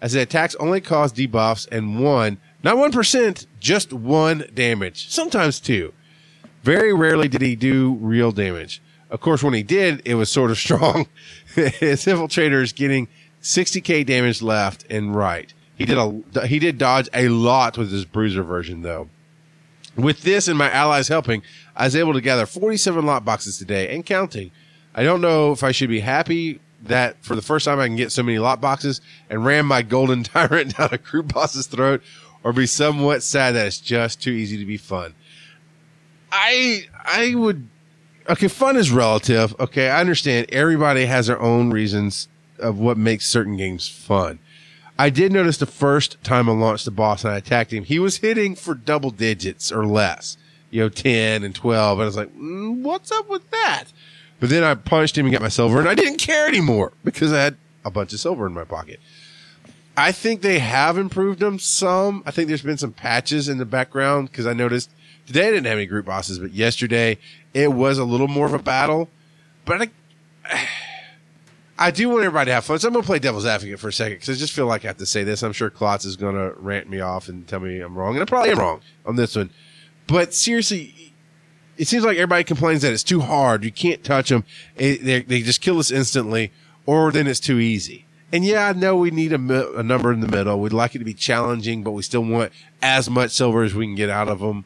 as the attacks only cause debuffs and one, not one percent, just one damage, sometimes two. Very rarely did he do real damage. Of course, when he did, it was sort of strong. His infiltrator is getting sixty K damage left and right. He did a he did dodge a lot with his bruiser version, though. With this and my allies helping, I was able to gather forty-seven lot boxes today and counting. I don't know if I should be happy that for the first time I can get so many lot boxes and ram my golden tyrant down a group boss's throat, or be somewhat sad that it's just too easy to be fun. I I would okay, fun is relative. Okay, I understand everybody has their own reasons of what makes certain games fun. I did notice the first time I launched the boss and I attacked him, he was hitting for double digits or less, you know, ten and twelve. And I was like, mm, what's up with that? But then I punched him and got my silver, and I didn't care anymore because I had a bunch of silver in my pocket. I think they have improved them some. I think there's been some patches in the background because I noticed today I didn't have any group bosses, but yesterday it was a little more of a battle. But I, I do want everybody to have fun. So I'm going to play devil's advocate for a second because I just feel like I have to say this. I'm sure Klotz is going to rant me off and tell me I'm wrong. And I probably am wrong on this one. But seriously, it seems like everybody complains that it's too hard. You can't touch them. It, they, they just kill us instantly, or then it's too easy. And yeah, I know we need a, a number in the middle. We'd like it to be challenging, but we still want as much silver as we can get out of them.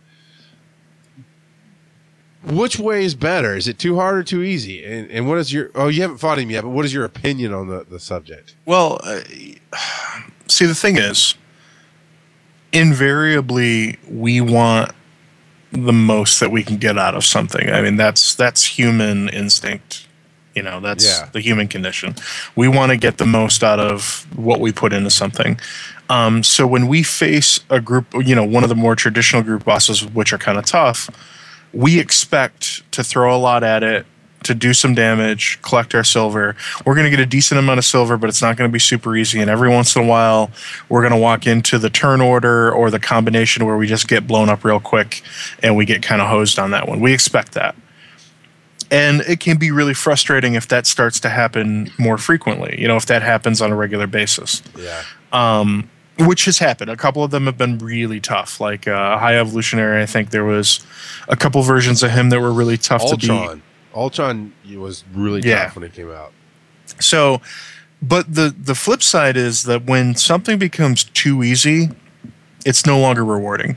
Which way is better? Is it too hard or too easy? And, and what is your, oh, you haven't fought him yet, but what is your opinion on the, the subject? Well, uh, see, the thing is, invariably, we want the most that we can get out of something. I mean, that's that's human instinct. You know, that's yeah. the human condition. We want to get the most out of what we put into something. Um, so when we face a group, you know, one of the more traditional group bosses, which are kind of tough, we expect to throw a lot at it, to do some damage, collect our silver. We're going to get a decent amount of silver, but it's not going to be super easy. And every once in a while, we're going to walk into the turn order or the combination where we just get blown up real quick and we get kind of hosed on that one. We expect that. And it can be really frustrating if that starts to happen more frequently, you know, if that happens on a regular basis. Yeah. Um, which has happened. A couple of them have been really tough. Like uh, High Evolutionary, I think there was a couple versions of him that were really tough Ultron. to beat. Ultron was really Yeah. tough when it came out. So, but the, the flip side is that when something becomes too easy, it's no longer rewarding.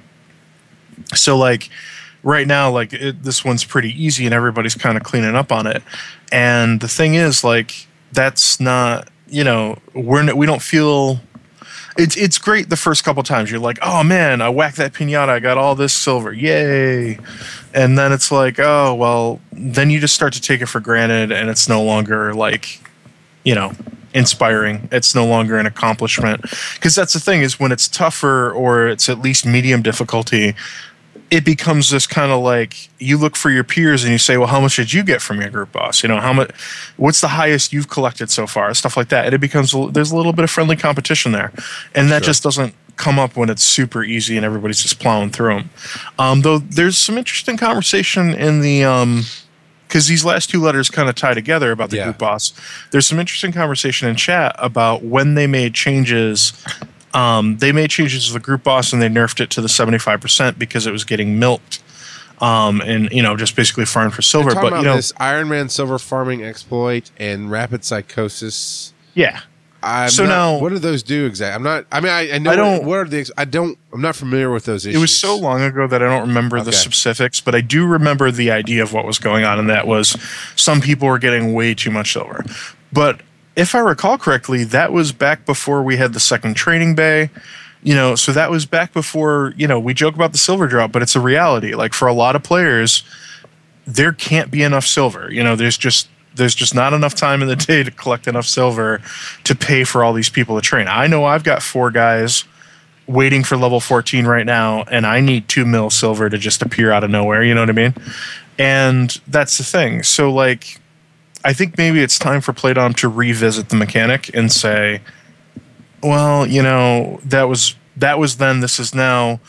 So like right now, like it, this one's pretty easy and everybody's kind of cleaning up on it. And the thing is, like, that's not, you know, we're n- we don't feel it's, it's great. The first couple times you're like, oh man, I whacked that pinata. I got all this silver. Yay. And then it's like, oh, well, then you just start to take it for granted and it's no longer like, you know, inspiring. It's no longer an accomplishment. Because that's the thing is when it's tougher or it's at least medium difficulty, it becomes this kind of like you look for your peers and you say, well, how much did you get from your group boss? You know, how much, what's the highest you've collected so far? Stuff like that. And it becomes, there's a little bit of friendly competition there. And that Sure. just doesn't come up when it's super easy and everybody's just plowing through them. Um, though there's some interesting conversation in the, um, because these last two letters kind of tie together about the Yeah. group boss. There's some interesting conversation in chat about when they made changes. Um, they made changes to the group boss and they nerfed it to the seventy-five percent because it was getting milked. Um, and, you know, just basically farmed for silver. We're talking But, you about know, this Iron Man silver farming exploit and rapid psychosis. yeah. I'm So not- now- what do those do exactly? I'm not. I mean, I, I know. I don't- What are the? ex- I don't. I'm not familiar with those issues. It was so long ago that I don't remember the Okay. specifics, but I do remember the idea of what was going on, and that was some people were getting way too much silver. But if I recall correctly, that was back before we had the second training bay. You know, so that was back before, you know, we joke about the silver drop, but it's a reality. Like for a lot of players, there can't be enough silver. You know, there's just there's just not enough time in the day to collect enough silver to pay for all these people to train. I know I've got four guys waiting for level fourteen right now, and I need two mil silver to just appear out of nowhere. You know what I mean? And that's the thing. So, like, I think maybe it's time for Playdom to revisit the mechanic and say, well, you know, that was that was then, this is now.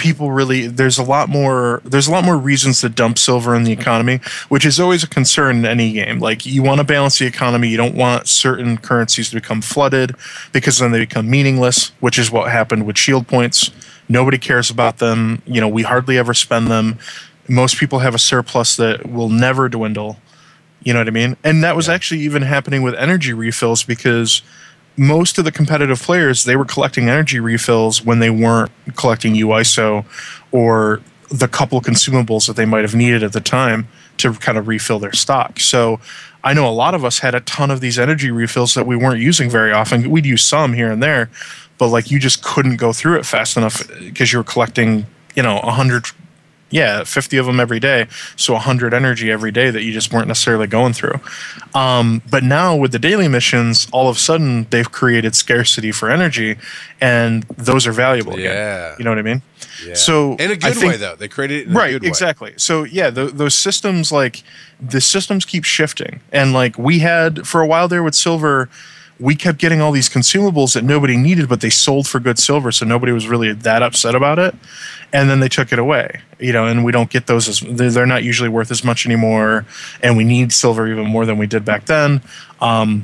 people really there's a lot more there's a lot more reasons to dump silver in the economy, which is always a concern in any game. Like, you want to balance the economy. You don't want certain currencies to become flooded, because then they become meaningless, which is what happened with shield points. Nobody cares about them. You know, we hardly ever spend them. Most people have a surplus that will never dwindle. You know what I mean? And that was yeah. actually even happening with energy refills, because most of the competitive players, they were collecting energy refills when they weren't collecting U I S O or the couple consumables that they might have needed at the time to kind of refill their stock. So I know a lot of us had a ton of these energy refills that we weren't using very often. We'd use some here and there, but like, you just couldn't go through it fast enough because you were collecting, you know, a hundred, yeah, fifty of them every day. So a hundred energy every day that you just weren't necessarily going through. Um, but now with the daily missions, all of a sudden they've created scarcity for energy, and those are valuable. Yeah. Again. You know what I mean? Yeah. So in a good think, way, though. They created it in right, a good way. Exactly. So yeah, th- those systems, like the systems keep shifting. And like we had for a while there with silver, we kept getting all these consumables that nobody needed, but they sold for good silver, so nobody was really that upset about it. And then they took it away, you know, and we don't get those as they're not usually worth as much anymore, and we need silver even more than we did back then. Um,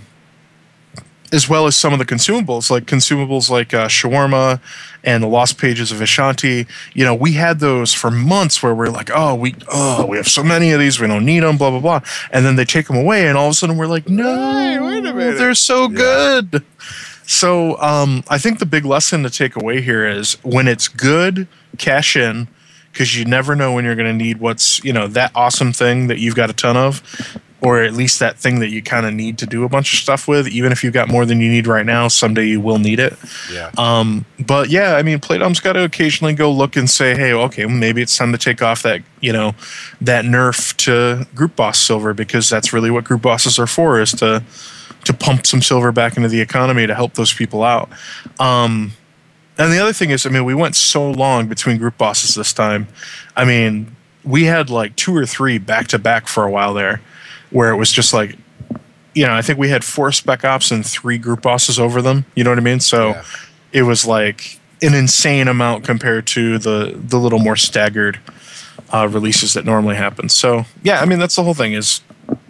as well as some of the consumables, like consumables like uh, shawarma and the Lost Pages of Ashanti. You know, we had those for months where we're like, oh, we oh we have so many of these, we don't need them, blah blah blah. And then they take them away, and all of a sudden we're like, no, hey, wait a minute, they're so yeah. good. So um, I think the big lesson to take away here is when it's good, cash in, because you never know when you're going to need what's, you know, that awesome thing that you've got a ton of, or at least that thing that you kind of need to do a bunch of stuff with. Even if you've got more than you need right now, someday you will need it. Yeah. Um, but yeah, I mean, Playdom's got to occasionally go look and say, hey, okay, maybe it's time to take off that, you know, that nerf to group boss silver, because that's really what group bosses are for, is to to pump some silver back into the economy to help those people out. Um, and the other thing is, I mean, we went so long between group bosses this time. I mean, we had like two or three back to back for a while there, where it was just like, you know, I think we had four spec ops and three group bosses over them. You know what I mean? So yeah. It was like an insane amount compared to the the little more staggered uh, releases that normally happen. So yeah, I mean, that's the whole thing. Is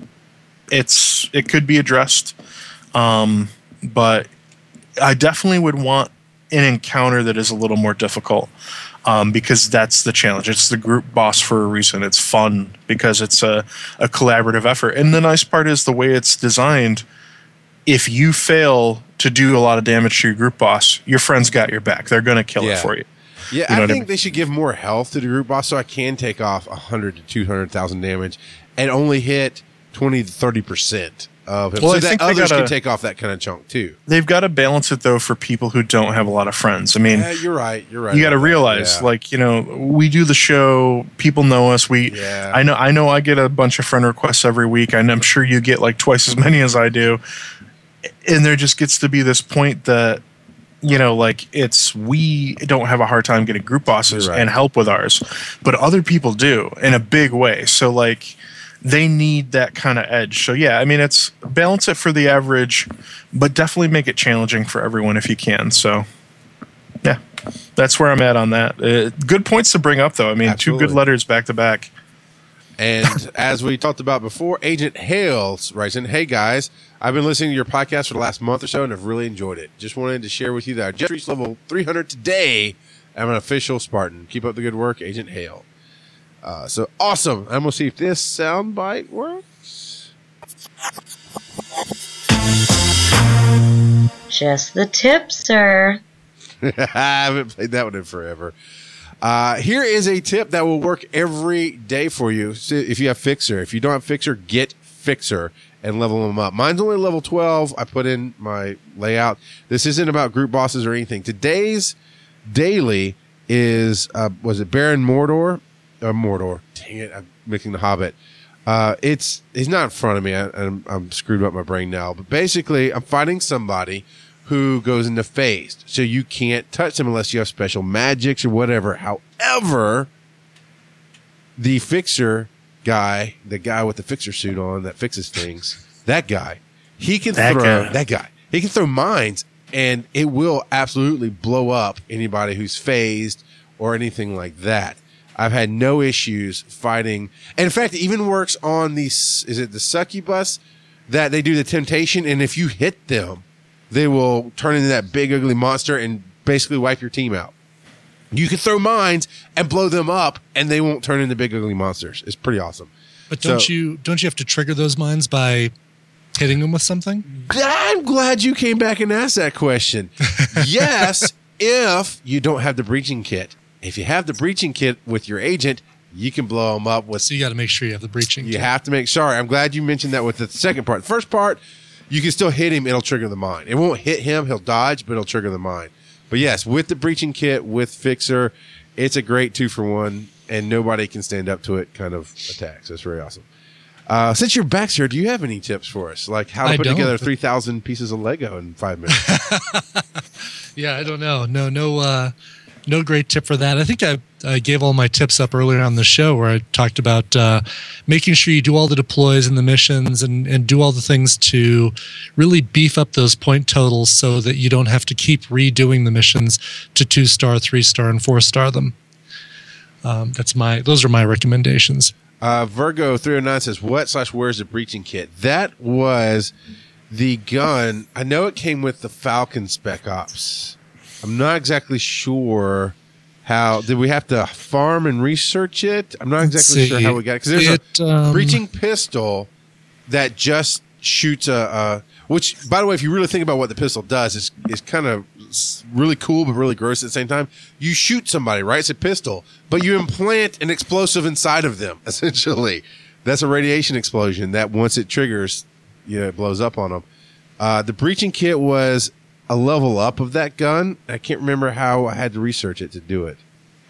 it's it could be addressed, um, but I definitely would want an encounter that is a little more difficult. Um, because that's the challenge. It's the group boss for a reason. It's fun because it's a, a collaborative effort. And the nice part is the way it's designed, if you fail to do a lot of damage to your group boss, your friends got your back. They're going to kill yeah. it for you. Yeah, you know I think I mean? they should give more health to the group boss so I can take off one hundred to two hundred thousand damage and only hit twenty to thirty percent of him. Well, so I that think they others gotta- can take off that kind of chunk too. They've got to balance it, though, for people who don't have a lot of friends. I mean, Yeah, you're right. You're right. you got to about that. realize, Yeah. like, you know, we do the show. People know us. We, Yeah. I know, I know. I get a bunch of friend requests every week, and I'm sure you get like twice as many as I do. And there just gets to be this point that, you know, like it's we don't have a hard time getting group bosses You're right. and help with ours, but other people do in a big way. So like they need that kind of edge. So yeah, I mean, it's balance it for the average, but definitely make it challenging for everyone if you can. So yeah, that's where I'm at on that. Uh, good points to bring up, though. I mean, Absolutely. two good letters back to back. And as we talked about before, Agent Hale writes in, hey guys, I've been listening to your podcast for the last month or so and have really enjoyed it. Just wanted to share with you that I just reached level three hundred today. I'm an official Spartan. Keep up the good work, Agent Hale. Uh, so awesome. I'm going to see if this soundbite works. Just the tip, sir. I haven't played that one in forever. Uh, here is a tip that will work every day for you. So if you have Fixer, if you don't have Fixer, get Fixer and level them up. Mine's only level twelve. I put in my layout. This isn't about group bosses or anything. Today's daily is, uh, was it Baron Mordor? Or Mordor. Dang it. I'm mixing the Hobbit. Uh, it's, he's not in front of me. I, I'm, I'm screwed up my brain now. But basically, I'm fighting somebody who goes into phased. So you can't touch them unless you have special magics or whatever. However, the Fixer guy, the guy with the Fixer suit on that fixes things, that guy, he can That throw, guy. that guy, he can throw mines and it will absolutely blow up anybody who's phased or anything like that. I've had no issues fighting. And in fact, it even works on these, is it the succubus that they do the temptation? And if you hit them, they will turn into that big ugly monster and basically wipe your team out. You can throw mines and blow them up and they won't turn into big ugly monsters. It's pretty awesome. But don't So- you don't you have to trigger those mines by hitting them with something? I'm glad you came back and asked that question. Yes, if you don't have the breaching kit. If you have the breaching kit with your agent, you can blow them up with. So you got to make sure you have the breaching. You kit. have to make. Sorry, I'm glad you mentioned that with the second part. The first part, you can still hit him. It'll trigger the mine. It won't hit him. He'll dodge, but it'll trigger the mine. But yes, with the breaching kit, with Fixer, it's a great two for one, and nobody can stand up to it kind of attack. So it's very awesome. Uh, since you're back, sir, do you have any tips for us? Like how to I put don't. together three thousand pieces of Lego in five minutes? Yeah, I don't know. No, no, uh, no great tip for that. I think I, I gave all my tips up earlier on the show where I talked about uh, making sure you do all the deploys and the missions and, and do all the things to really beef up those point totals so that you don't have to keep redoing the missions to two star, three star, and four star them. Um, that's my. Those are my recommendations. Uh, Virgo three oh nine says, what slash where's the breaching kit? That was the gun. I know it came with the Falcon Spec Ops. I'm not exactly sure how. Did we have to farm and research it? I'm not exactly see. sure how we got it. Because there's It, a um, breaching pistol that just shoots a, a. Which, by the way, if you really think about what the pistol does, it's, it's kind of really cool but really gross at the same time. You shoot somebody, right? It's a pistol, but you implant an explosive inside of them, essentially. That's a radiation explosion that once it triggers, you know, it blows up on them. Uh, the breaching kit was a level up of that gun. I can't remember how I had to research it to do it.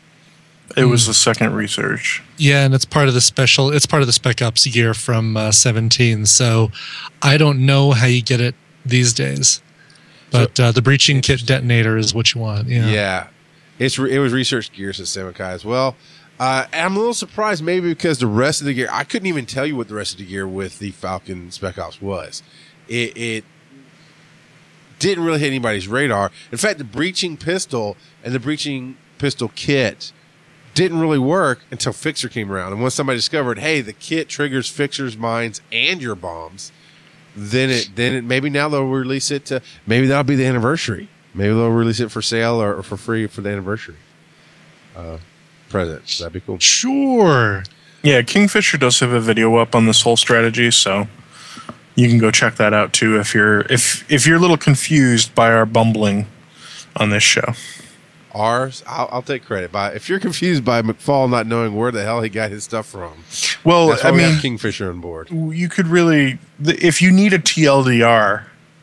It was the second research. Yeah, and it's part of the special. It's part of the Spec Ops gear from uh, seventeen. So I don't know how you get it these days, but uh, the breaching kit detonator is what you want. Yeah. Yeah. It's re- it was research gears at Semikai as well. Uh, and I'm a little surprised maybe because the rest of the gear, I couldn't even tell you what the rest of the gear with the Falcon Spec Ops was. It, it didn't really hit anybody's radar. In fact, the breaching pistol and the breaching pistol kit didn't really work until Fixer came around. And once somebody discovered, hey, the kit triggers Fixer's mines and your bombs, then it then it maybe now they'll release it to maybe that'll be the anniversary. Maybe they'll release it for sale or, or for free for the anniversary uh, present. That'd be cool. Sure. Yeah, Kingfisher does have a video up on this whole strategy, so you can go check that out too if you're if if you're a little confused by our bumbling on this show. Ours, I'll, I'll take credit. By if you're confused by McFall not knowing where the hell he got his stuff from, Well, that's why I we mean, have Kingfisher on board. you could really, if you need a T L D R,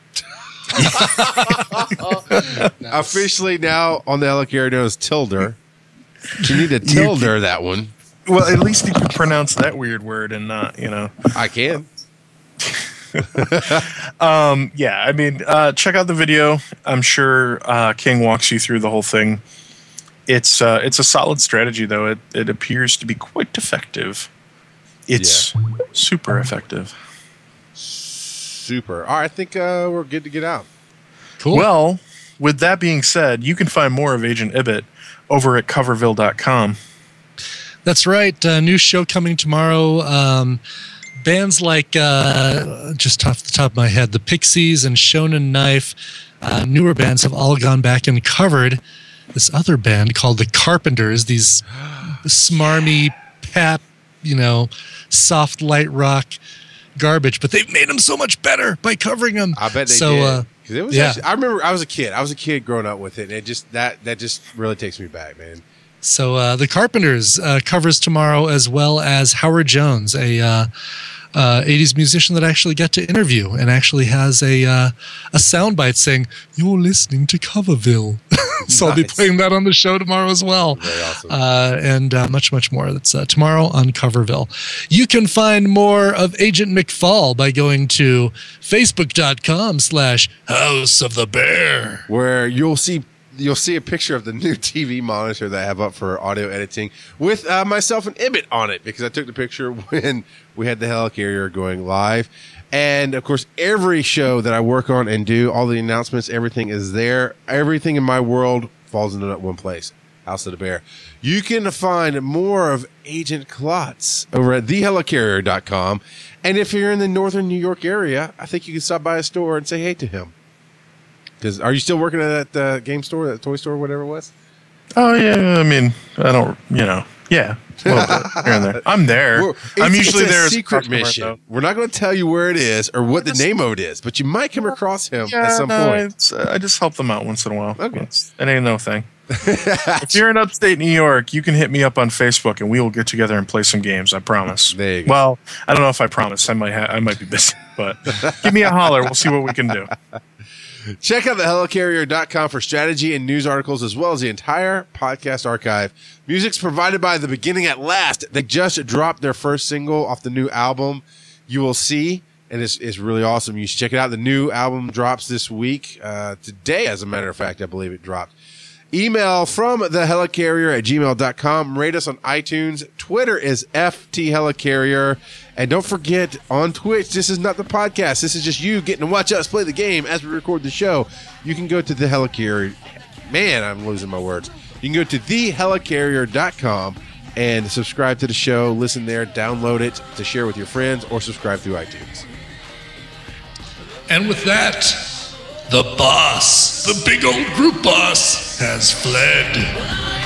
Officially now on the Helicarrier known as Tilder. You need to Tilder that one. well, at least you can pronounce that weird word and not, you know. I can. Um, yeah, I mean, uh, check out the video. I'm sure uh, King walks you through the whole thing. It's uh, it's a solid strategy, though. It it appears to be quite effective. It's super effective. Super. All right, I think uh, we're good to get out. Cool. Well, with that being said, you can find more of Agent Ibbett over at coverville dot com. That's right. Uh, new show coming tomorrow. Um, bands like, uh, just off the top of my head, the Pixies and Shonen Knife, uh, newer bands have all gone back and covered this other band called the Carpenters, these smarmy, pap, you know, soft light rock garbage, but they've made them so much better by covering them. I bet they so, did. Uh, 'Cause it was yeah. actually, I remember I was a kid. I was a kid growing up with it, and it just that that just really takes me back, man. So uh, the Carpenters uh, covers tomorrow, as well as Howard Jones, a uh, uh, eighties musician that I actually got to interview, and actually has a uh, a soundbite saying, "You're listening to Coverville." So I'll be Nice. playing that on the show tomorrow as well. Very awesome. Uh, and uh, much, much more. That's uh, tomorrow on Coverville. You can find more of Agent McFall by going to facebook.com slash House of the Bear. Where you'll see you'll see a picture of the new T V monitor that I have up for audio editing with uh, myself and Ibbett on it, because I took the picture when we had the Helicarrier going live. And of course, every show that I work on and do, all the announcements, everything is there. Everything in my world falls into that one place. House of the Bear. You can find more of Agent Klotz over at the helicarrier dot com. And if you're in the northern New York area, I think you can stop by a store and say hey to him. Because are you still working at that uh, game store, that toy store, whatever it was? Oh, yeah. I mean, I don't, you know, yeah. Well, here and there. I'm there. Well, I'm it's- usually it's a there. as a secret customer, mission. though. We're not going to tell you where it is or what the Just- name of it is, but you might come across him Yeah, at some no, point. it's, uh, I just help them out once in a while. Okay. It's, it ain't no thing. If you're in upstate New York, you can hit me up on Facebook and we will get together and play some games. I promise. There you go. Well, I don't know if I promise. I might ha- I might be busy, but give me a holler. We'll see what we can do. Check out the helicarrier dot com for strategy and news articles, as well as the entire podcast archive. Music's provided by The Beginning at Last. They just dropped their first single off the new album, You Will See, and it's, it's really awesome. You should check it out. The new album drops this week. Uh, today, as a matter of fact, I believe it dropped. Email from the helicarrier at gmail dot com. Rate us on iTunes. Twitter is F T Helicarrier. And don't forget, on Twitch, this is not the podcast. This is just you getting to watch us play the game as we record the show. You can go to the Helicarrier. Man, I'm losing my words. You can go to the helicarrier dot com and subscribe to the show. Listen there, download it to share with your friends, or subscribe through iTunes. And with that, the boss, the big old group boss, has fled.